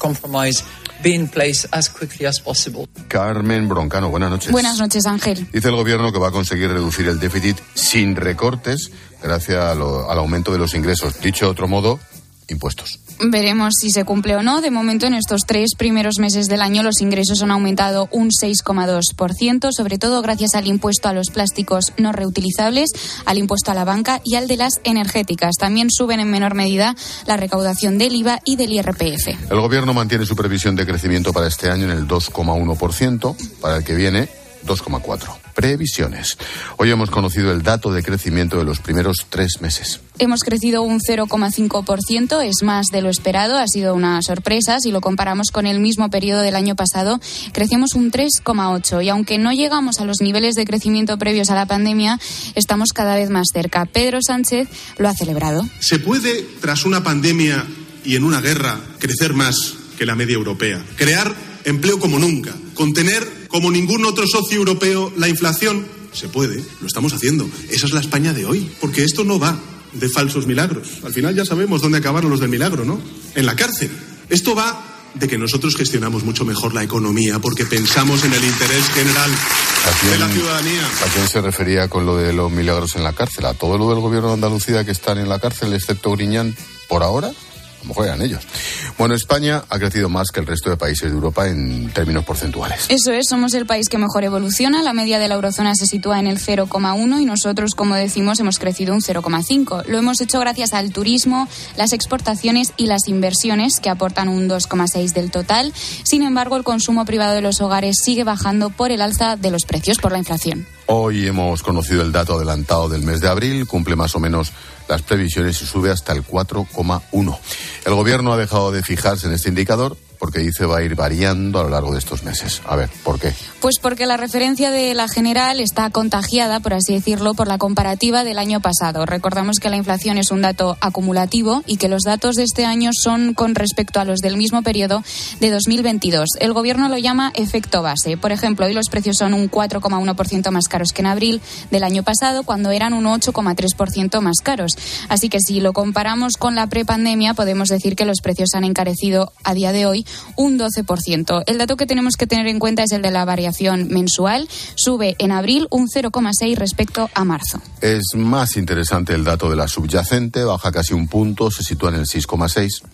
Carmen Broncano, buenas noches.
Buenas noches, Ángel.
Dice el gobierno que va a conseguir reducir el déficit sin recortes gracias a lo, al aumento de los ingresos. Dicho de otro modo, impuestos.
Veremos si se cumple o no. De momento, en estos tres primeros meses del año, los ingresos han aumentado un seis coma dos por ciento, sobre todo gracias al impuesto a los plásticos no reutilizables, al impuesto a la banca y al de las energéticas. También suben en menor medida la recaudación del I V A y del I R P F.
El gobierno mantiene su previsión de crecimiento para este año en el dos coma uno por ciento, para el que viene dos coma cuatro por ciento. Previsiones. Hoy hemos conocido el dato de crecimiento de los primeros tres meses.
Hemos crecido un cero coma cinco por ciento, es más de lo esperado, ha sido una sorpresa. Si lo comparamos con el mismo periodo del año pasado, crecemos un tres coma ocho por ciento y aunque no llegamos a los niveles de crecimiento previos a la pandemia, estamos cada vez más cerca. Pedro Sánchez lo ha celebrado.
¿Se puede, tras una pandemia y en una guerra, crecer más que la media europea? Crear empleo como nunca, contener como ningún otro socio europeo la inflación. Se puede, lo estamos haciendo. Esa es la España de hoy, porque esto no va de falsos milagros. Al final ya sabemos dónde acabaron los del milagro, ¿no? En la cárcel. Esto va de que nosotros gestionamos mucho mejor la economía porque pensamos en el interés general de la ciudadanía.
¿A quién se refería con lo de los milagros en la cárcel? ¿A todo lo del gobierno de Andalucía que están en la cárcel, excepto Griñán, por ahora? A lo mejor eran ellos. Bueno, España ha crecido más que el resto de países de Europa en términos porcentuales.
Eso es, somos el país que mejor evoluciona. La media de la eurozona se sitúa en el cero coma uno y nosotros, como decimos, hemos crecido un cero coma cinco. Lo hemos hecho gracias al turismo, las exportaciones y las inversiones, que aportan un dos coma seis del total. Sin embargo, el consumo privado de los hogares sigue bajando por el alza de los precios, por la inflación.
Hoy hemos conocido el dato adelantado del mes de abril, cumple más o menos las previsiones y sube hasta el cuatro coma uno. El gobierno ha dejado de fijarse en este indicador porque dice va a ir variando a lo largo de estos meses. A ver, ¿por qué?
Pues porque la referencia de la general está contagiada, por así decirlo, por la comparativa del año pasado. Recordamos que la inflación es un dato acumulativo y que los datos de este año son con respecto a los del mismo periodo de dos mil veintidós. El gobierno lo llama efecto base. Por ejemplo, hoy los precios son un cuatro coma uno por ciento más caros que en abril del año pasado, cuando eran un ocho coma tres por ciento más caros. Así que si lo comparamos con la prepandemia, podemos decir que los precios han encarecido a día de hoy un doce por ciento. El dato que tenemos que tener en cuenta es el de la variación mensual. Sube en abril un cero coma seis respecto a marzo.
Es más interesante el dato de la subyacente, baja casi un punto, se sitúa en el seis coma seis.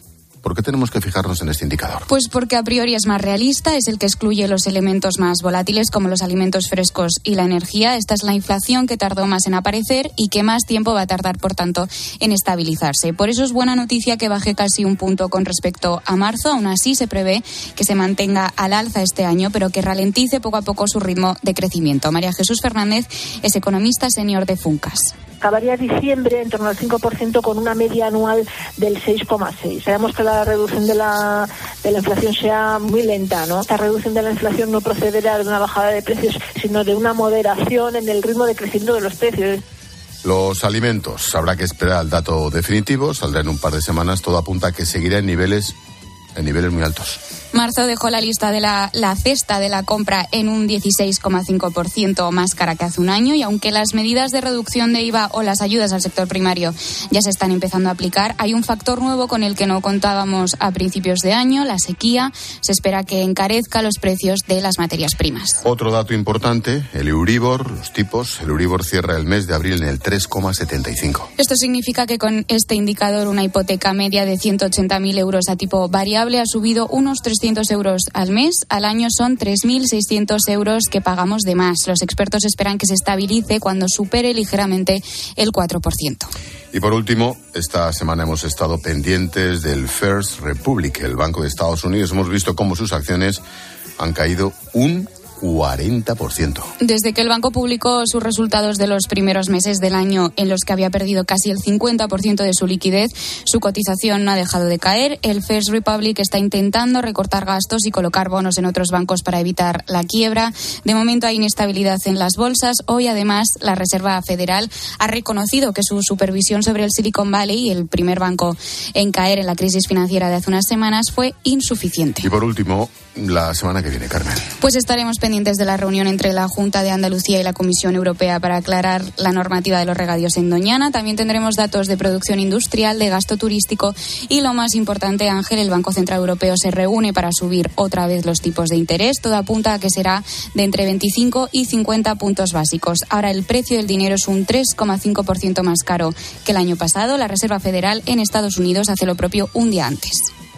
¿por qué tenemos que fijarnos en este indicador?
Pues porque a priori es más realista, es el que excluye los elementos más volátiles como los alimentos frescos y la energía. Esta es la inflación que tardó más en aparecer y que más tiempo va a tardar, por tanto, en estabilizarse. Por eso es buena noticia que baje casi un punto con respecto a marzo. Aún así, se prevé que se mantenga al alza este año, pero que ralentice poco a poco su ritmo de crecimiento. María Jesús Fernández es economista senior de Funcas.
Acabaría diciembre en torno al cinco por ciento con una media anual del seis coma seis. Sabemos que la reducción de la, de la inflación sea muy lenta, ¿no? Esta reducción de la inflación no procederá de una bajada de precios, sino de una moderación en el ritmo de crecimiento de los precios.
Los alimentos, habrá que esperar al dato definitivo, saldrá en un par de semanas, todo apunta a que seguirá en niveles, en niveles muy altos.
Marzo dejó la lista de la, la cesta de la compra en un dieciséis coma cinco por ciento más cara que hace un año, y aunque las medidas de reducción de I V A o las ayudas al sector primario ya se están empezando a aplicar, hay un factor nuevo con el que no contábamos a principios de año, la sequía. Se espera que encarezca los precios de las materias primas.
Otro dato importante, el Euribor, los tipos. El Euribor cierra el mes de abril en el tres coma setenta y cinco.
Esto significa que con este indicador una hipoteca media de ciento ochenta mil euros a tipo variable ha subido unos trescientos euros al mes. Al año son tres mil seiscientos euros que pagamos de más. Los expertos esperan que se estabilice cuando supere ligeramente el cuatro por ciento.
Y por último, esta semana hemos estado pendientes del First Republic, el Banco de Estados Unidos. Hemos visto cómo sus acciones han caído un cuarenta por ciento.
Desde que el banco publicó sus resultados de los primeros meses del año, en los que había perdido casi el cincuenta por ciento de su liquidez, su cotización no ha dejado de caer. El First Republic está intentando recortar gastos y colocar bonos en otros bancos para evitar la quiebra. De momento hay inestabilidad en las bolsas. Hoy, además, la Reserva Federal ha reconocido que su supervisión sobre el Silicon Valley, el primer banco en caer en la crisis financiera de hace unas semanas, fue insuficiente.
Y por último, la semana que viene, Carmen.
Pues estaremos pendientes de la reunión entre la Junta de Andalucía y la Comisión Europea para aclarar la normativa de los regadíos en Doñana. También tendremos datos de producción industrial, de gasto turístico y, lo más importante, Ángel, el Banco Central Europeo se reúne para subir otra vez los tipos de interés. Todo apunta a que será de entre veinticinco y cincuenta puntos básicos. Ahora el precio del dinero es un tres coma cinco por ciento más caro que el año pasado. La Reserva Federal en Estados Unidos hace lo propio un día antes.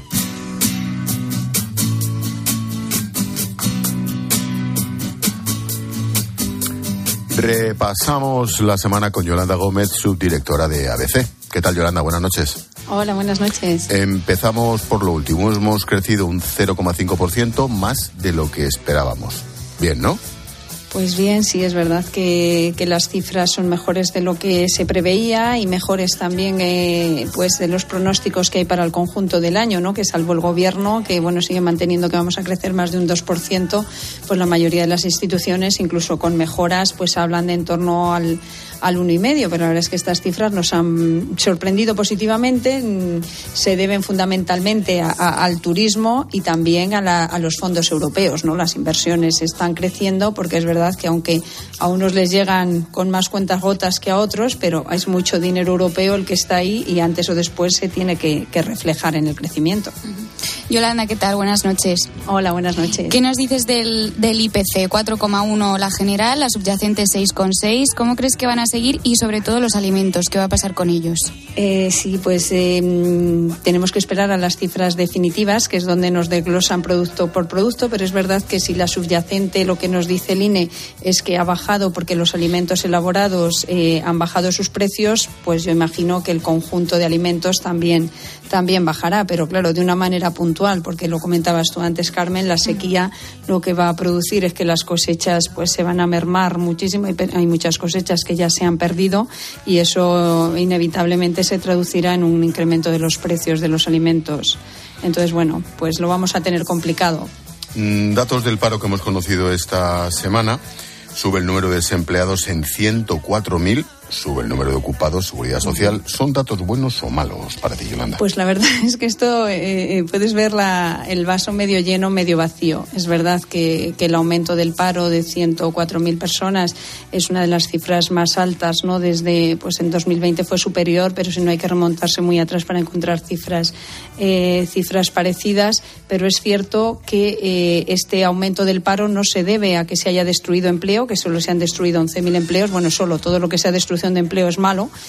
Repasamos la semana con Yolanda Gómez, subdirectora de A B C. ¿Qué tal, Yolanda? Buenas noches.
Hola, buenas noches.
Empezamos por lo último. Hemos crecido un cero coma cinco por ciento más de lo que esperábamos. Bien, ¿no?
Pues bien, sí, es verdad que, que las cifras son mejores de lo que se preveía y mejores también eh, pues de los pronósticos que hay para el conjunto del año, ¿no? Que salvo el gobierno, que bueno sigue manteniendo que vamos a crecer más de un dos por ciento, pues la mayoría de las instituciones, incluso con mejoras, pues hablan de en torno al al uno y medio, pero la verdad es que estas cifras nos han sorprendido positivamente. Se deben fundamentalmente a, a, al turismo y también a, la, a los fondos europeos, ¿no? Las inversiones están creciendo porque es verdad que aunque a unos les llegan con más cuentagotas que a otros, pero es mucho dinero europeo el que está ahí y antes o después se tiene que, que reflejar en el crecimiento.
Yolanda, ¿qué tal? Buenas noches.
Hola, buenas noches.
¿Qué nos dices del, del I P C? cuatro coma uno la general, la subyacente seis coma seis. ¿Cómo crees que van a seguir? Y sobre todo los alimentos, ¿qué va a pasar con ellos?
Eh, sí, pues eh, tenemos que esperar a las cifras definitivas, que es donde nos desglosan producto por producto, pero es verdad que si la subyacente, lo que nos dice el I N E, es que ha bajado porque los alimentos elaborados eh, han bajado sus precios, pues yo imagino que el conjunto de alimentos también, también bajará, pero claro, de una manera puntual, porque lo comentabas tú antes, Carmen, la sequía lo que va a producir es que las cosechas pues se van a mermar muchísimo, hay muchas cosechas que ya se han perdido y eso inevitablemente se traducirá en un incremento de los precios de los alimentos. Entonces, bueno, pues lo vamos a tener complicado.
Datos del paro que hemos conocido esta semana. Sube el número de desempleados en ciento cuatro mil. Sube el número de ocupados, seguridad social. ¿Son datos buenos o malos para ti, Yolanda?
Pues la verdad es que esto eh, puedes ver la, el vaso medio lleno, medio vacío. Es verdad que, que el aumento del paro de ciento cuatro mil personas es una de las cifras más altas, ¿no? Desde, pues en dos mil veinte fue superior, pero si no hay que remontarse muy atrás para encontrar cifras, eh, cifras parecidas. Pero es cierto que eh, este aumento del paro no se debe a que se haya destruido empleo, que solo se han destruido once mil empleos. Bueno, solo todo lo que se ha destruido de empleo es malo,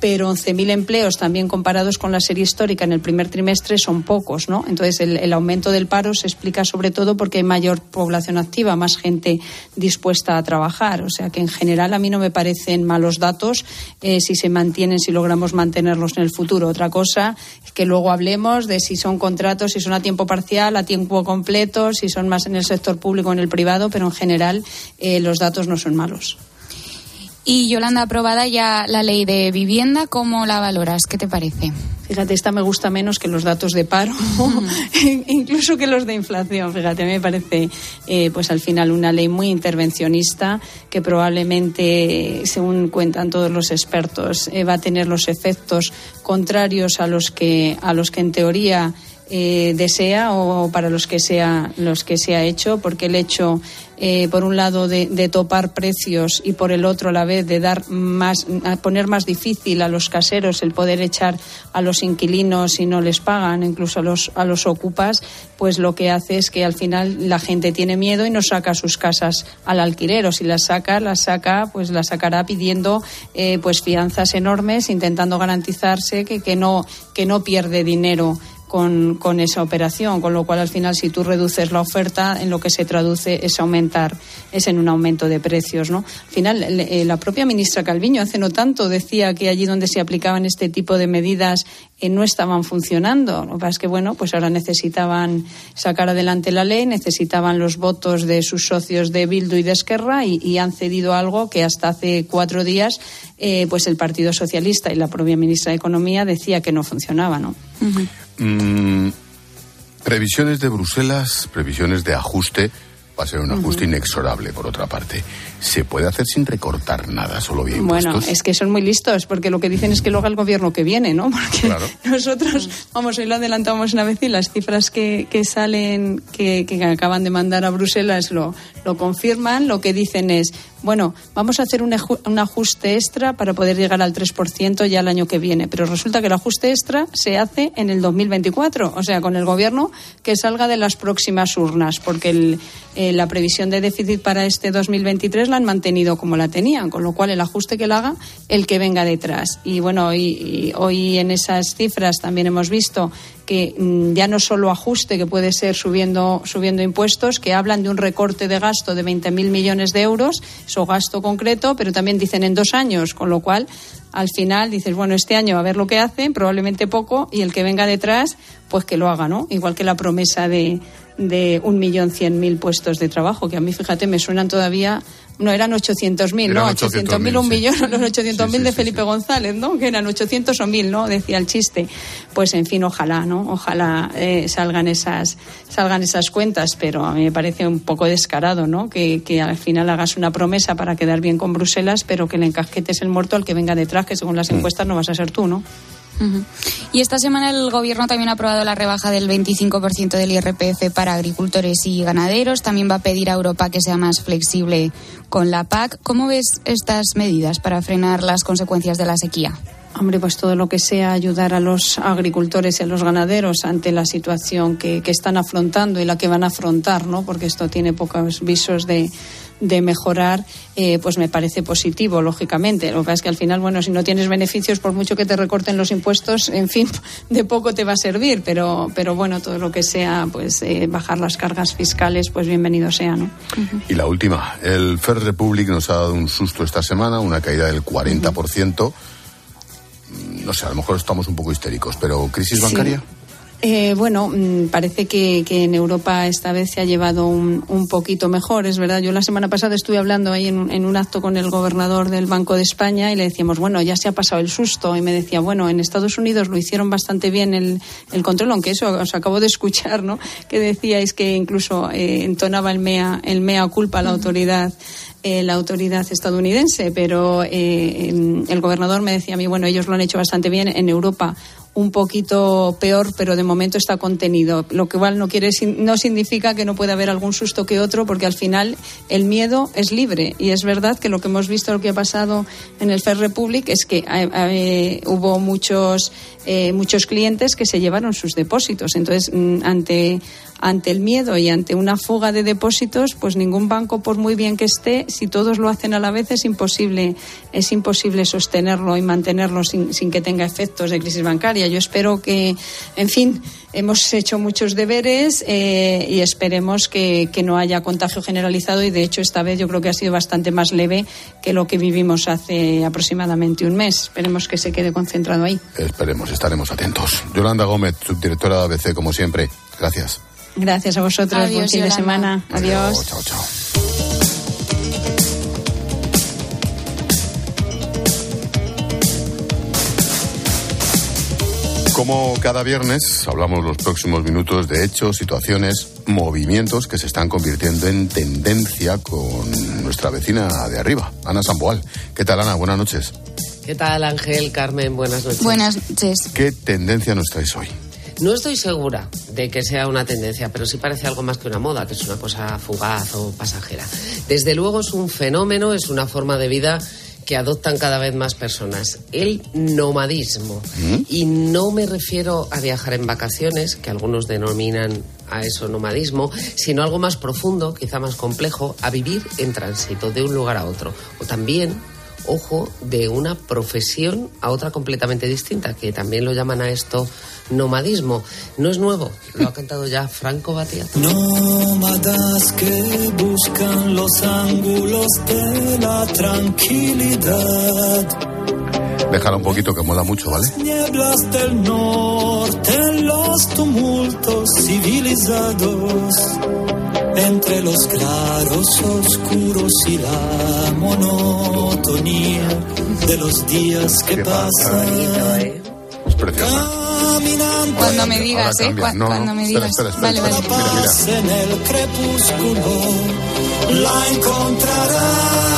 pero once mil empleos también comparados con la serie histórica en el primer trimestre son pocos, ¿no? Entonces el, el aumento del paro se explica sobre todo porque hay mayor población activa, más gente dispuesta a trabajar. O sea que en general a mí no me parecen malos datos eh, si se mantienen, si logramos mantenerlos en el futuro. Otra cosa es que luego hablemos de si son contratos, si son a tiempo parcial, a tiempo completo, si son más en el sector público o en el privado, pero en general eh, los datos no son malos.
Y Yolanda, aprobada ya la ley de vivienda, ¿cómo la valoras? ¿Qué te parece?
Fíjate, esta me gusta menos que los datos de paro, uh-huh. incluso que los de inflación. Fíjate, me parece eh, pues al final una ley muy intervencionista que probablemente, según cuentan todos los expertos, eh, va a tener los efectos contrarios a los que a los que en teoría Eh, desea o para los que sea los que se ha hecho, porque el hecho eh, por un lado de, de topar precios y por el otro a la vez de dar más, a poner más difícil a los caseros el poder echar a los inquilinos si no les pagan, incluso a los a los ocupas, pues lo que hace es que al final la gente tiene miedo y no saca sus casas al alquiler, o si las saca, las saca, pues las sacará pidiendo eh, pues fianzas enormes, intentando garantizarse que, que no que no pierde dinero Con, con esa operación, con lo cual al final si tú reduces la oferta, en lo que se traduce es aumentar, es en un aumento de precios, ¿no? Al final le, la propia ministra Calviño hace no tanto decía que allí donde se aplicaban este tipo de medidas eh, no estaban funcionando. Lo que pasa es que bueno, pues ahora necesitaban sacar adelante la ley, necesitaban los votos de sus socios de Bildu y de Esquerra y, y han cedido algo que hasta hace cuatro días eh, pues el Partido Socialista y la propia ministra de Economía decía que no funcionaba, ¿no? Uh-huh.
Mm, previsiones de Bruselas, previsiones de ajuste, va a ser un ajuste uh-huh. inexorable, por otra parte. ¿Se puede hacer sin recortar nada, solo vía impuestos?
Bueno, es que son muy listos, porque lo que dicen es que lo haga el gobierno que viene, ¿no? Porque claro. nosotros, vamos, hoy lo adelantamos una vez y las cifras que, que salen, que, que acaban de mandar a Bruselas lo, lo confirman. Lo que dicen es, bueno, vamos a hacer un, un ajuste extra para poder llegar al tres por ciento ya el año que viene, pero resulta que el ajuste extra se hace en el dos mil veinticuatro, o sea, con el gobierno que salga de las próximas urnas, porque el, eh, la previsión de déficit para este dos mil veintitrés la han mantenido como la tenían, con lo cual el ajuste que la haga el que venga detrás. Y bueno, hoy, hoy en esas cifras también hemos visto que mmm, ya no solo ajuste, que puede ser subiendo subiendo impuestos, que hablan de un recorte de gasto de veinte mil millones de euros, eso gasto concreto, pero también dicen en dos años, con lo cual al final dices, bueno, este año a ver lo que hacen, probablemente poco, y el que venga detrás, pues que lo haga, ¿no? Igual que la promesa de, de un millón cien mil puestos de trabajo, que a mí, fíjate, me suenan todavía. No, eran ochocientos mil, ¿no? ochocientos mil, un sí. millón, los ochocientos mil sí, sí, de Felipe sí. González, ¿no? Que eran ochocientos o mil, ¿no? Decía el chiste. Pues, en fin, ojalá, ¿no? Ojalá eh, salgan esas salgan esas cuentas, pero a mí me parece un poco descarado, ¿no? Que, que al final hagas una promesa para quedar bien con Bruselas, pero que le encasquetes el muerto al que venga detrás, que según las encuestas no vas a ser tú, ¿no?
Uh-huh. Y esta semana el Gobierno también ha aprobado la rebaja del veinticinco por ciento del I R P F para agricultores y ganaderos. También va a pedir a Europa que sea más flexible con la P A C. ¿Cómo ves estas medidas para frenar las consecuencias de la sequía?
Hombre, pues todo lo que sea ayudar a los agricultores y a los ganaderos ante la situación que, que están afrontando y la que van a afrontar, ¿no? Porque esto tiene pocos visos de, de mejorar, eh, pues me parece positivo, lógicamente. Lo que pasa es que al final, bueno, si no tienes beneficios, por mucho que te recorten los impuestos, en fin, de poco te va a servir. Pero, pero bueno, todo lo que sea, pues eh, bajar las cargas fiscales, pues bienvenido sea, ¿no?
Uh-huh. Y la última, el First Republic nos ha dado un susto esta semana, una caída del cuarenta por ciento. Uh-huh. No sé, a lo mejor estamos un poco histéricos, pero ¿crisis bancaria?
Sí. Eh, bueno, parece que, que en Europa esta vez se ha llevado un, un poquito mejor, es verdad. Yo la semana pasada estuve hablando ahí en, en un acto con el gobernador del Banco de España y le decíamos, bueno, ya se ha pasado el susto. Y me decía, bueno, en Estados Unidos lo hicieron bastante bien el, el control, aunque eso os acabo de escuchar, ¿no? Que decíais que incluso eh, entonaba el mea, el mea culpa a la autoridad. Eh, la autoridad estadounidense, pero eh, el gobernador me decía a mí, bueno, ellos lo han hecho bastante bien. En Europa un poquito peor, pero de momento está contenido, lo que igual no quiere no significa que no pueda haber algún susto que otro, porque al final el miedo es libre, y es verdad que lo que hemos visto, lo que ha pasado en el First Republic, es que eh, eh, hubo muchos eh, muchos clientes que se llevaron sus depósitos. Entonces, ante ante el miedo y ante una fuga de depósitos, pues ningún banco, por muy bien que esté, si todos lo hacen a la vez, es imposible es imposible sostenerlo y mantenerlo sin, sin que tenga efectos de crisis bancaria. Yo espero que, en fin, hemos hecho muchos deberes eh, y esperemos que, que no haya contagio generalizado, y de hecho esta vez yo creo que ha sido bastante más leve que lo que vivimos hace aproximadamente un mes. Esperemos que se quede concentrado ahí.
Esperemos, estaremos atentos. Yolanda Gómez, subdirectora de A B C, como siempre, gracias.
Gracias a vosotros.
Adiós,
buen fin
Yolanda.
de semana. Adiós.
Adiós. Chao, chao. Como cada viernes, hablamos los próximos minutos de hechos, situaciones, movimientos que se están convirtiendo en tendencia con nuestra vecina de arriba, Ana Samboal. ¿Qué tal, Ana? Buenas noches.
¿Qué tal, Ángel? Carmen, buenas noches.
Buenas noches.
¿Qué tendencia nos traes hoy?
No estoy segura de que sea una tendencia, pero sí parece algo más que una moda, que es una cosa fugaz o pasajera. Desde luego es un fenómeno, es una forma de vida que adoptan cada vez más personas. El nomadismo. ¿Mm? Y no me refiero a viajar en vacaciones, que algunos denominan a eso nomadismo, sino algo más profundo, quizá más complejo, a vivir en tránsito de un lugar a otro. O también, ojo, de una profesión a otra completamente distinta, que también lo llaman a esto nomadismo. No es nuevo, lo ha cantado ya Franco Battiato.
Nómadas que buscan los ángulos de la tranquilidad.
Déjala un poquito, que mola mucho, ¿vale?
Nieblas del norte, los tumultos civilizados, entre los claros oscuros y la monotonía de los días que pasan.
¿eh? Es preciosa.
Cuando me digas, ¿eh? Cu- no, cuando me digas.
Espera, espera, espera,
vale,
espera.
vale.
Mira, mira.
En el crepúsculo la encontrará.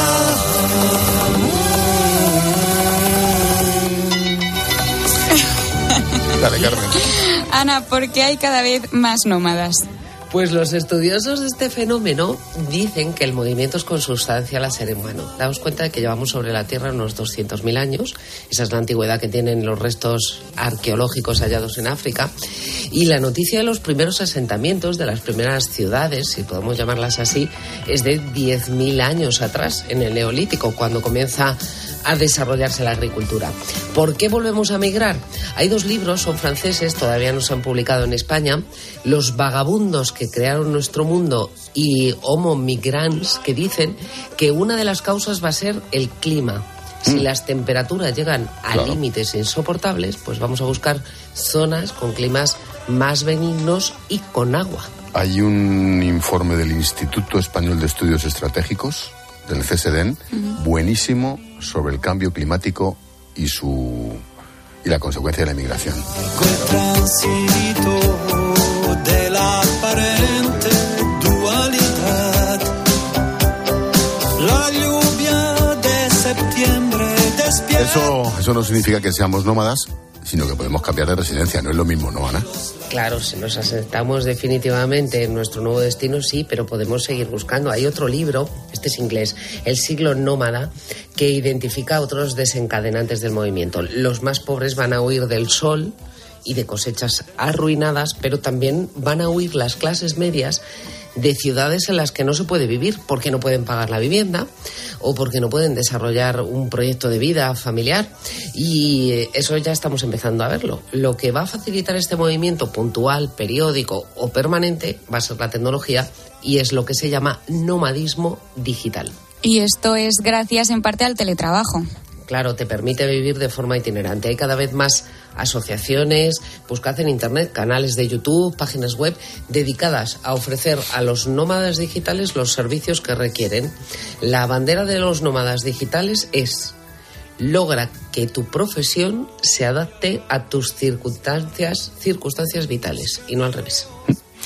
Dale, Carmen.
Ana, ¿por qué hay cada vez más nómadas?
Pues los estudiosos de este fenómeno dicen que el movimiento es consustancial al ser humano. Daos cuenta de que llevamos sobre la Tierra unos doscientos mil años. Esa es la antigüedad que tienen los restos arqueológicos hallados en África. Y la noticia de los primeros asentamientos, de las primeras ciudades, si podemos llamarlas así, es de diez mil años atrás, en el Neolítico, cuando comienza a desarrollarse la agricultura. ¿Por qué volvemos a migrar? Hay dos libros, son franceses, todavía no se han publicado en España, Los vagabundos que crearon nuestro mundo y Homo migrans, que dicen que una de las causas va a ser el clima. Si las temperaturas llegan a claro. límites insoportables, pues vamos a buscar zonas con climas más benignos y con agua.
Hay un informe del Instituto Español de Estudios Estratégicos, del C S D E N, uh-huh. buenísimo, sobre el cambio climático y su y la consecuencia de la inmigración.
De la aparente dualidad, la lluvia de septiembre despierta.
Eso, eso no significa que seamos nómadas, sino que podemos cambiar de residencia. No es lo mismo, ¿no, Ana?
Claro, si nos asentamos definitivamente en nuestro nuevo destino, sí, pero podemos seguir buscando. Hay otro libro, este es inglés, El siglo nómada, que identifica otros desencadenantes del movimiento. Los más pobres van a huir del sol y de cosechas arruinadas, pero también van a huir las clases medias de ciudades en las que no se puede vivir porque no pueden pagar la vivienda o porque no pueden desarrollar un proyecto de vida familiar, y eso ya estamos empezando a verlo. Lo que va a facilitar este movimiento puntual, periódico o permanente va a ser la tecnología, y es lo que se llama nomadismo digital.
Y esto es gracias en parte al teletrabajo.
Claro, te permite vivir de forma itinerante. Hay cada vez más asociaciones, buscad en internet, canales de YouTube, páginas web dedicadas a ofrecer a los nómadas digitales los servicios que requieren. La bandera de los nómadas digitales es: logra que tu profesión se adapte a tus circunstancias, circunstancias vitales, y no al revés.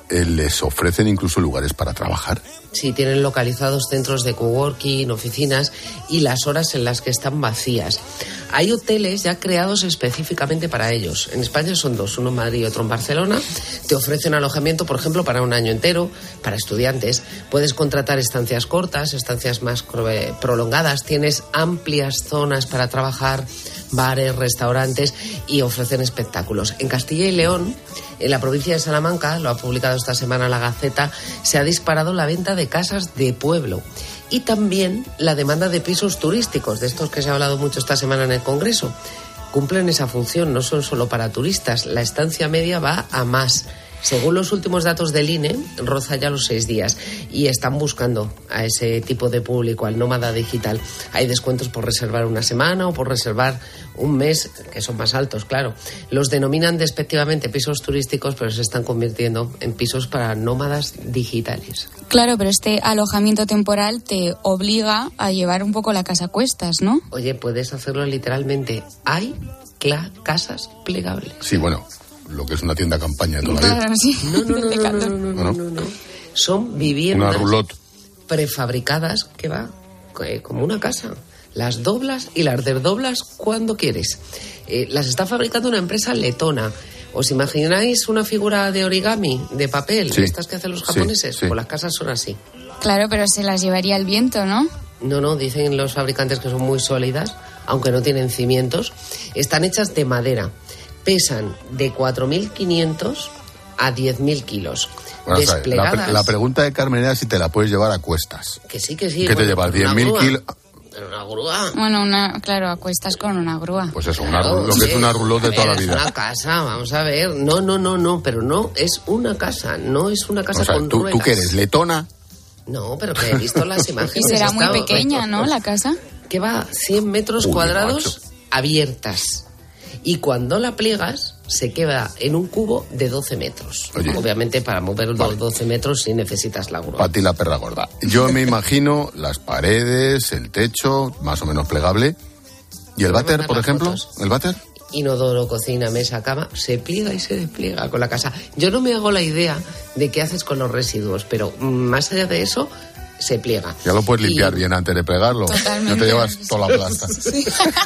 eh, ¿les ofrecen incluso lugares para trabajar?
Sí, tienen localizados centros de coworking, oficinas y las horas en las que están vacías. Hay hoteles ya creados específicamente para ellos. En España son dos, uno en Madrid y otro en Barcelona. Te ofrecen alojamiento, por ejemplo, para un año entero, para estudiantes. Puedes contratar estancias cortas, estancias más prolongadas. Tienes amplias zonas para trabajar, bares, restaurantes y ofrecen espectáculos. En Castilla y León, en la provincia de Salamanca, lo ha publicado esta semana La Gaceta, se ha disparado la venta de casas de pueblo y también la demanda de pisos turísticos, de estos que se ha hablado mucho esta semana en el Congreso. Cumplen esa función, no son solo para turistas, la estancia media va a más. Según los últimos datos del I N E, roza ya los seis días y están buscando a ese tipo de público, al nómada digital. Hay descuentos por reservar una semana o por reservar un mes, que son más altos, claro. Los denominan despectivamente pisos turísticos, pero se están convirtiendo en pisos para nómadas digitales.
Claro, pero este alojamiento temporal te obliga a llevar un poco la casa a cuestas, ¿no?
Oye, puedes hacerlo literalmente. Hay cla- casas plegables.
Sí, bueno, lo que es una tienda campaña de toda la vida.
No, no, no, no, no, no, no, no, no. Son viviendas
una roulotte
prefabricadas que va eh, como una casa. Las doblas y las desdoblas cuando quieres. Eh, las está fabricando una empresa letona. ¿Os imagináis una figura de origami, de papel,
sí,
estas que hacen los japoneses?
Sí, sí.
Pues las casas son así.
Claro, pero se las llevaría el viento, ¿no?
No, no, dicen los fabricantes que son muy sólidas, aunque no tienen cimientos. Están hechas de madera. Pesan de cuatro mil quinientos a diez mil kilos.
Bueno,
desplegadas.
O sea, la, la pregunta de Carmen era si te la puedes llevar a cuestas.
Que sí, que sí.
¿Qué
bueno,
te llevas? ¿diez mil kilos?
Una grúa.
Bueno, una, claro, acuestas con una grúa.
Pues eso, una, claro, lo que es una roulotte de toda la vida.
Es una casa, vamos a ver. No, no, no, no, pero no es una casa. No es una casa
o sea,
con
¿tú,
ruedas.
¿tú qué eres, letona?
No, pero que he visto las imágenes.
Y será muy
estado,
pequeña, ¿no?, la casa.
Que va cien metros
Uy,
cuadrados
macho.
abiertas. Y cuando la pliegas, se queda en un cubo de doce metros.
Oye,
obviamente, para mover los vale. doce metros sí necesitas la grúa.
Para ti la perra gorda. Yo me imagino las paredes, el techo, más o menos plegable. ¿Y el váter, por ejemplo? Fotos. ¿El váter?
Inodoro, cocina, mesa, cama, se pliega y se despliega con la casa. Yo no me hago la idea de qué haces con los residuos, pero más allá de eso, se pliega.
Ya lo puedes limpiar y... bien antes de plegarlo.
Totalmente.
No te llevas toda la plasta.
Sí.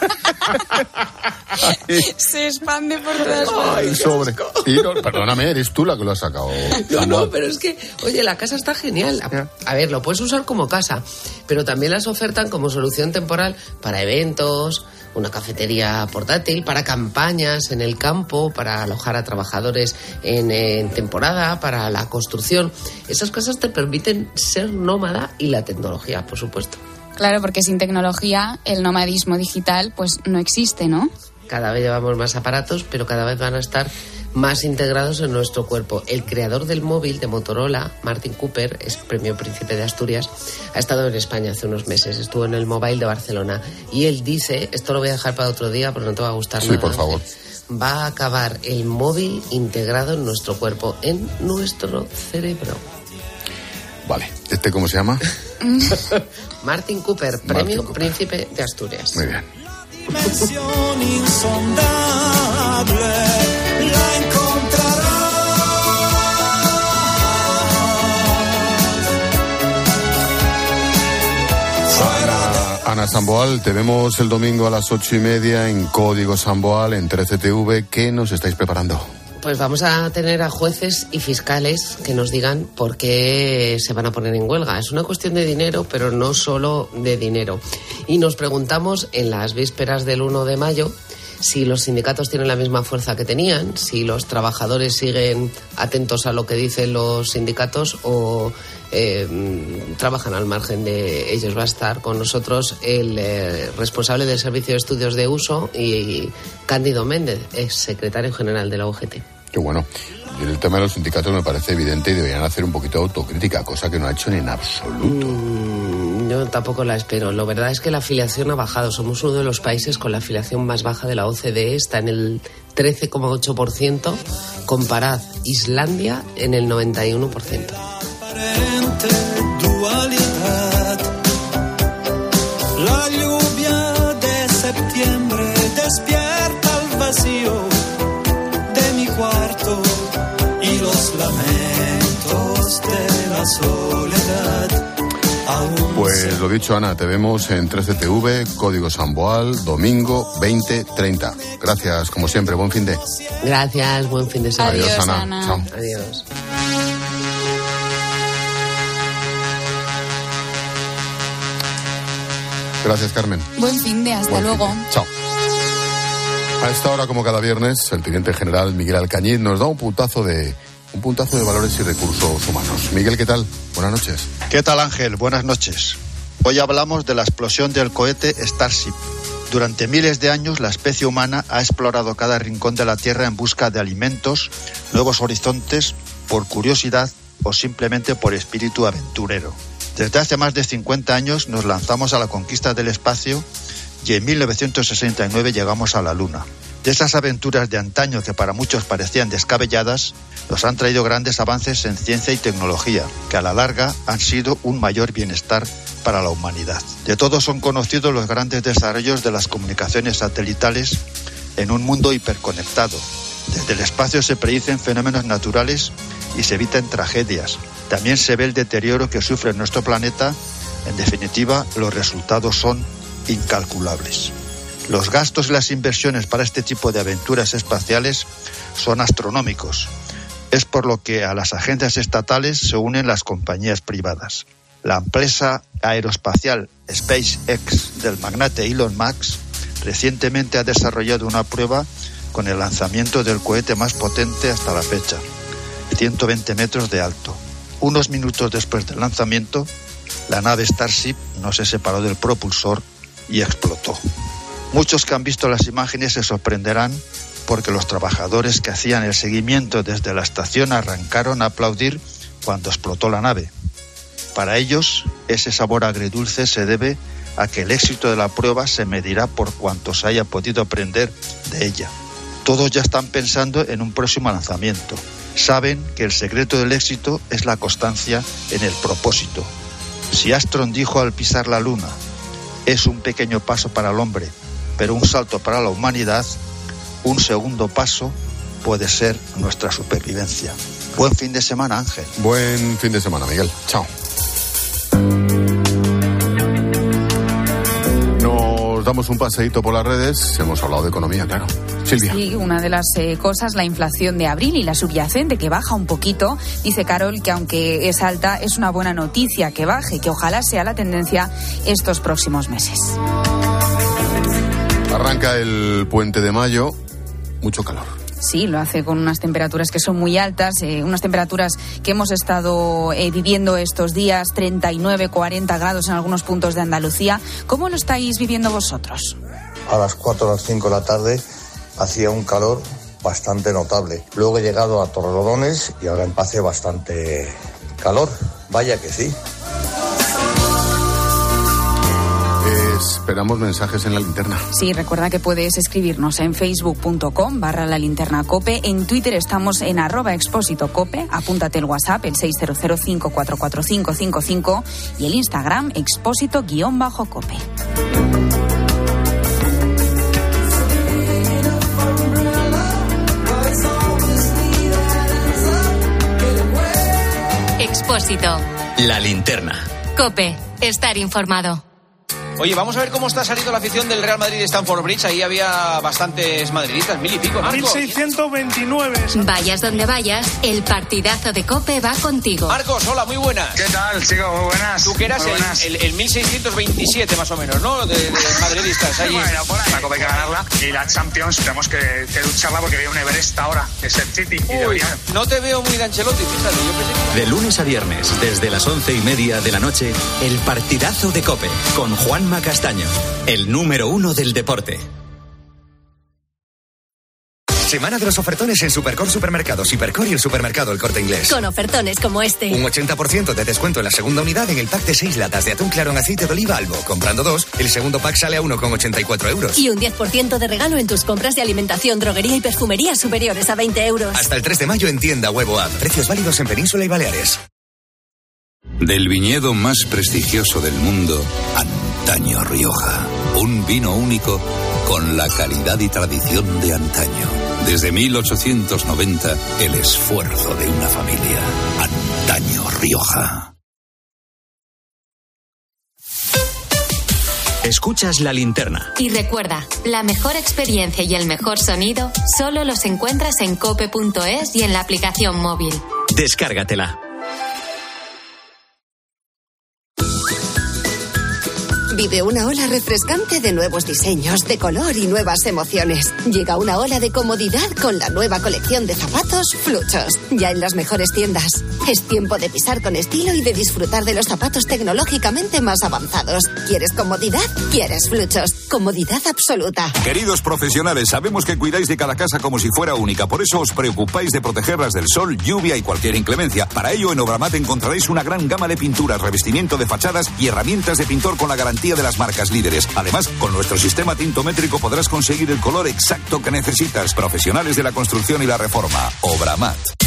Se expande por todas partes.
Ay, sobre. Y no, perdóname, eres tú la que lo has sacado.
No, no, pero es que, oye, la casa está genial. A, a ver, lo puedes usar como casa, pero también las ofertan como solución temporal para eventos, una cafetería portátil, para campañas en el campo, para alojar a trabajadores en, en temporada, para la construcción. Esas cosas te permiten ser nómada y la tecnología, por supuesto.
Claro, porque sin tecnología el nomadismo digital pues no existe, ¿no?
Cada vez llevamos más aparatos, pero cada vez van a estar más integrados en nuestro cuerpo. El creador del móvil de Motorola, Martin Cooper, es premio Príncipe de Asturias, ha estado en España hace unos meses, estuvo en el Mobile de Barcelona, y él dice, esto lo voy a dejar para otro día porque no te va a gustar
sí,
nada.
Sí, por favor.
Va a acabar el móvil integrado en nuestro cuerpo, en nuestro cerebro.
Vale, ¿este cómo se llama?
Martin Cooper,
Martin
premio
Cooper.
Príncipe de Asturias.
Muy bien.
Dimensión insondable, la encontrarás.
Ana, Ana Samboal, te vemos el domingo a las ocho y media en Código Samboal, en trece T V. ¿Qué nos estáis preparando?
Pues vamos a tener a jueces y fiscales que nos digan por qué se van a poner en huelga. Es una cuestión de dinero, pero no solo de dinero. Y nos preguntamos en las vísperas del uno de mayo si los sindicatos tienen la misma fuerza que tenían, si los trabajadores siguen atentos a lo que dicen los sindicatos o eh, trabajan al margen de ellos. Va a estar con nosotros el eh, responsable del Servicio de Estudios de Uso y, y Cándido Méndez, ex secretario general de la U G T.
Qué bueno. Y el tema de los sindicatos me parece evidente y deberían hacer un poquito de autocrítica, cosa que no ha hecho en absoluto.
Mm, yo tampoco la espero. La verdad es que la afiliación ha bajado. Somos uno de los países con la afiliación más baja de la O C D E. Está en el trece coma ocho por ciento. Comparad Islandia en el noventa y uno por ciento.
Dualidad. La lluvia de septiembre despierta el vacío de mi cuarto y los lamentos
Pues lo dicho, Ana, te vemos en trece T V, Código San Boal, domingo veinte treinta. Gracias, como siempre, buen fin de.
Gracias, buen fin de semana.
Adiós,
Adiós,
Ana.
Ana.
Chao.
Adiós.
Gracias, Carmen.
Buen fin de, hasta
Buen
luego.
fin de. Chao. A esta hora, como cada viernes, el teniente general Miguel Alcañiz nos da un puntazo de un puntazo de valores y recursos humanos. Miguel, ¿qué tal? Buenas noches.
¿Qué tal, Ángel? Buenas noches. Hoy hablamos de la explosión del cohete Starship. Durante miles de años, la especie humana ha explorado cada rincón de la Tierra en busca de alimentos, nuevos horizontes, por curiosidad o simplemente por espíritu aventurero. Desde hace más de cincuenta años nos lanzamos a la conquista del espacio y en mil novecientos sesenta y nueve llegamos a la Luna. De esas aventuras de antaño que para muchos parecían descabelladas, nos han traído grandes avances en ciencia y tecnología, que a la larga han sido un mayor bienestar para la humanidad. De todos son conocidos los grandes desarrollos de las comunicaciones satelitales en un mundo hiperconectado. Desde el espacio se predicen fenómenos naturales y se evitan tragedias. También se ve el deterioro que sufre nuestro planeta. En definitiva, los resultados son incalculables. Los gastos y las inversiones para este tipo de aventuras espaciales son astronómicos. Es por lo que a las agencias estatales se unen las compañías privadas. La empresa aeroespacial SpaceX del magnate Elon Musk recientemente ha desarrollado una prueba con el lanzamiento del cohete más potente hasta la fecha, ciento veinte metros de alto. Unos minutos después del lanzamiento, la nave Starship no se separó del propulsor y explotó. Muchos que han visto las imágenes se sorprenderán porque los trabajadores que hacían el seguimiento desde la estación arrancaron a aplaudir cuando explotó la nave. Para ellos, ese sabor agridulce se debe a que el éxito de la prueba se medirá por cuanto se haya podido aprender de ella. Todos ya están pensando en un próximo lanzamiento. Saben que el secreto del éxito es la constancia en el propósito. Si Armstrong dijo al pisar la luna, es un pequeño paso para el hombre, pero un salto para la humanidad, un segundo paso puede ser nuestra supervivencia. Buen fin de semana, Ángel.
Buen fin de semana, Miguel. Chao. Nos damos un paseíto por las redes. Hemos hablado de economía, claro. Silvia.
Sí, una de las eh, cosas, la inflación de abril y la subyacente, que baja un poquito. Dice Carol que aunque es alta, es una buena noticia que baje, que ojalá sea la tendencia estos próximos meses.
Arranca el puente de mayo, mucho calor.
Sí, lo hace con unas temperaturas que son muy altas, eh, unas temperaturas que hemos estado eh, viviendo estos días, treinta y nueve, cuarenta grados en algunos puntos de Andalucía. ¿Cómo lo estáis viviendo vosotros?
A las cuatro o las cinco de la tarde hacía un calor bastante notable. Luego he llegado a Torrelodones y ahora hace bastante calor. Vaya que sí.
Esperamos mensajes en la linterna.
Sí, recuerda que puedes escribirnos en facebook.com barra la linterna cope. En Twitter estamos en arroba expósito cope. Apúntate el WhatsApp, el seis cero cero, cinco cuatro cuatro, cinco cinco cinco. Y el Instagram, expósito guión bajo cope.
Expósito.
La linterna.
Cope. Estar informado.
Oye, vamos a ver cómo está saliendo la afición del Real Madrid de Stamford Bridge. Ahí había bastantes madridistas, mil y pico, Marco.
mil seiscientos veintinueve.
Vayas donde vayas, el partidazo de Cope va contigo.
Marcos, hola, muy buenas.
¿Qué tal, chicos? Muy buenas.
Tú que eras el, el, el mil seiscientos veintisiete más o menos, ¿no? De, de madridistas allí.
Bueno, por ahí. La Copa hay que ganarla y la Champions tenemos que, que lucharla porque viene un Everest ahora, que es el City.
Uy, y debería... no te veo muy de Ancelotti, fíjate. Yo pensé que...
De lunes a viernes, desde las once y media de la noche, el partidazo de Cope con Juanma Castaño. El número uno del deporte.
Semana de los ofertones en Supercor Supermercados, Hipercor y el supermercado El Corte Inglés.
Con ofertones como este.
Un ochenta por ciento de descuento en la segunda unidad en el pack de seis latas de atún claro en aceite de oliva Albo. Comprando dos, el segundo pack sale a uno con ochenta y cuatro euros.
Y un diez por ciento de regalo en tus compras de alimentación, droguería y perfumería superiores a veinte euros.
Hasta el tres de mayo en tienda Huevo App. Precios válidos en Península y Baleares.
Del viñedo más prestigioso del mundo, Antaño Rioja. Un vino único con la calidad y tradición de antaño. Desde mil ochocientos noventa, el esfuerzo de una familia. Antaño Rioja.
Escuchas La Linterna.
Y recuerda, la mejor experiencia y el mejor sonido solo los encuentras en cope punto es y en la aplicación móvil.
Descárgatela.
Vive una ola refrescante de nuevos diseños, de color y nuevas emociones. Llega una ola de comodidad con la nueva colección de zapatos Fluchos, ya en las mejores tiendas. Es tiempo de pisar con estilo y de disfrutar de los zapatos tecnológicamente más avanzados. ¿Quieres comodidad? ¿Quieres Fluchos? Comodidad absoluta.
Queridos profesionales, sabemos que cuidáis de cada casa como si fuera única. Por eso os preocupáis de protegerlas del sol, lluvia y cualquier inclemencia. Para ello, en Obramat encontraréis una gran gama de pinturas, revestimiento de fachadas y herramientas de pintor con la garantía de las marcas líderes. Además, con nuestro sistema tintométrico podrás conseguir el color exacto que necesitas. Profesionales de la construcción y la reforma. Obramat.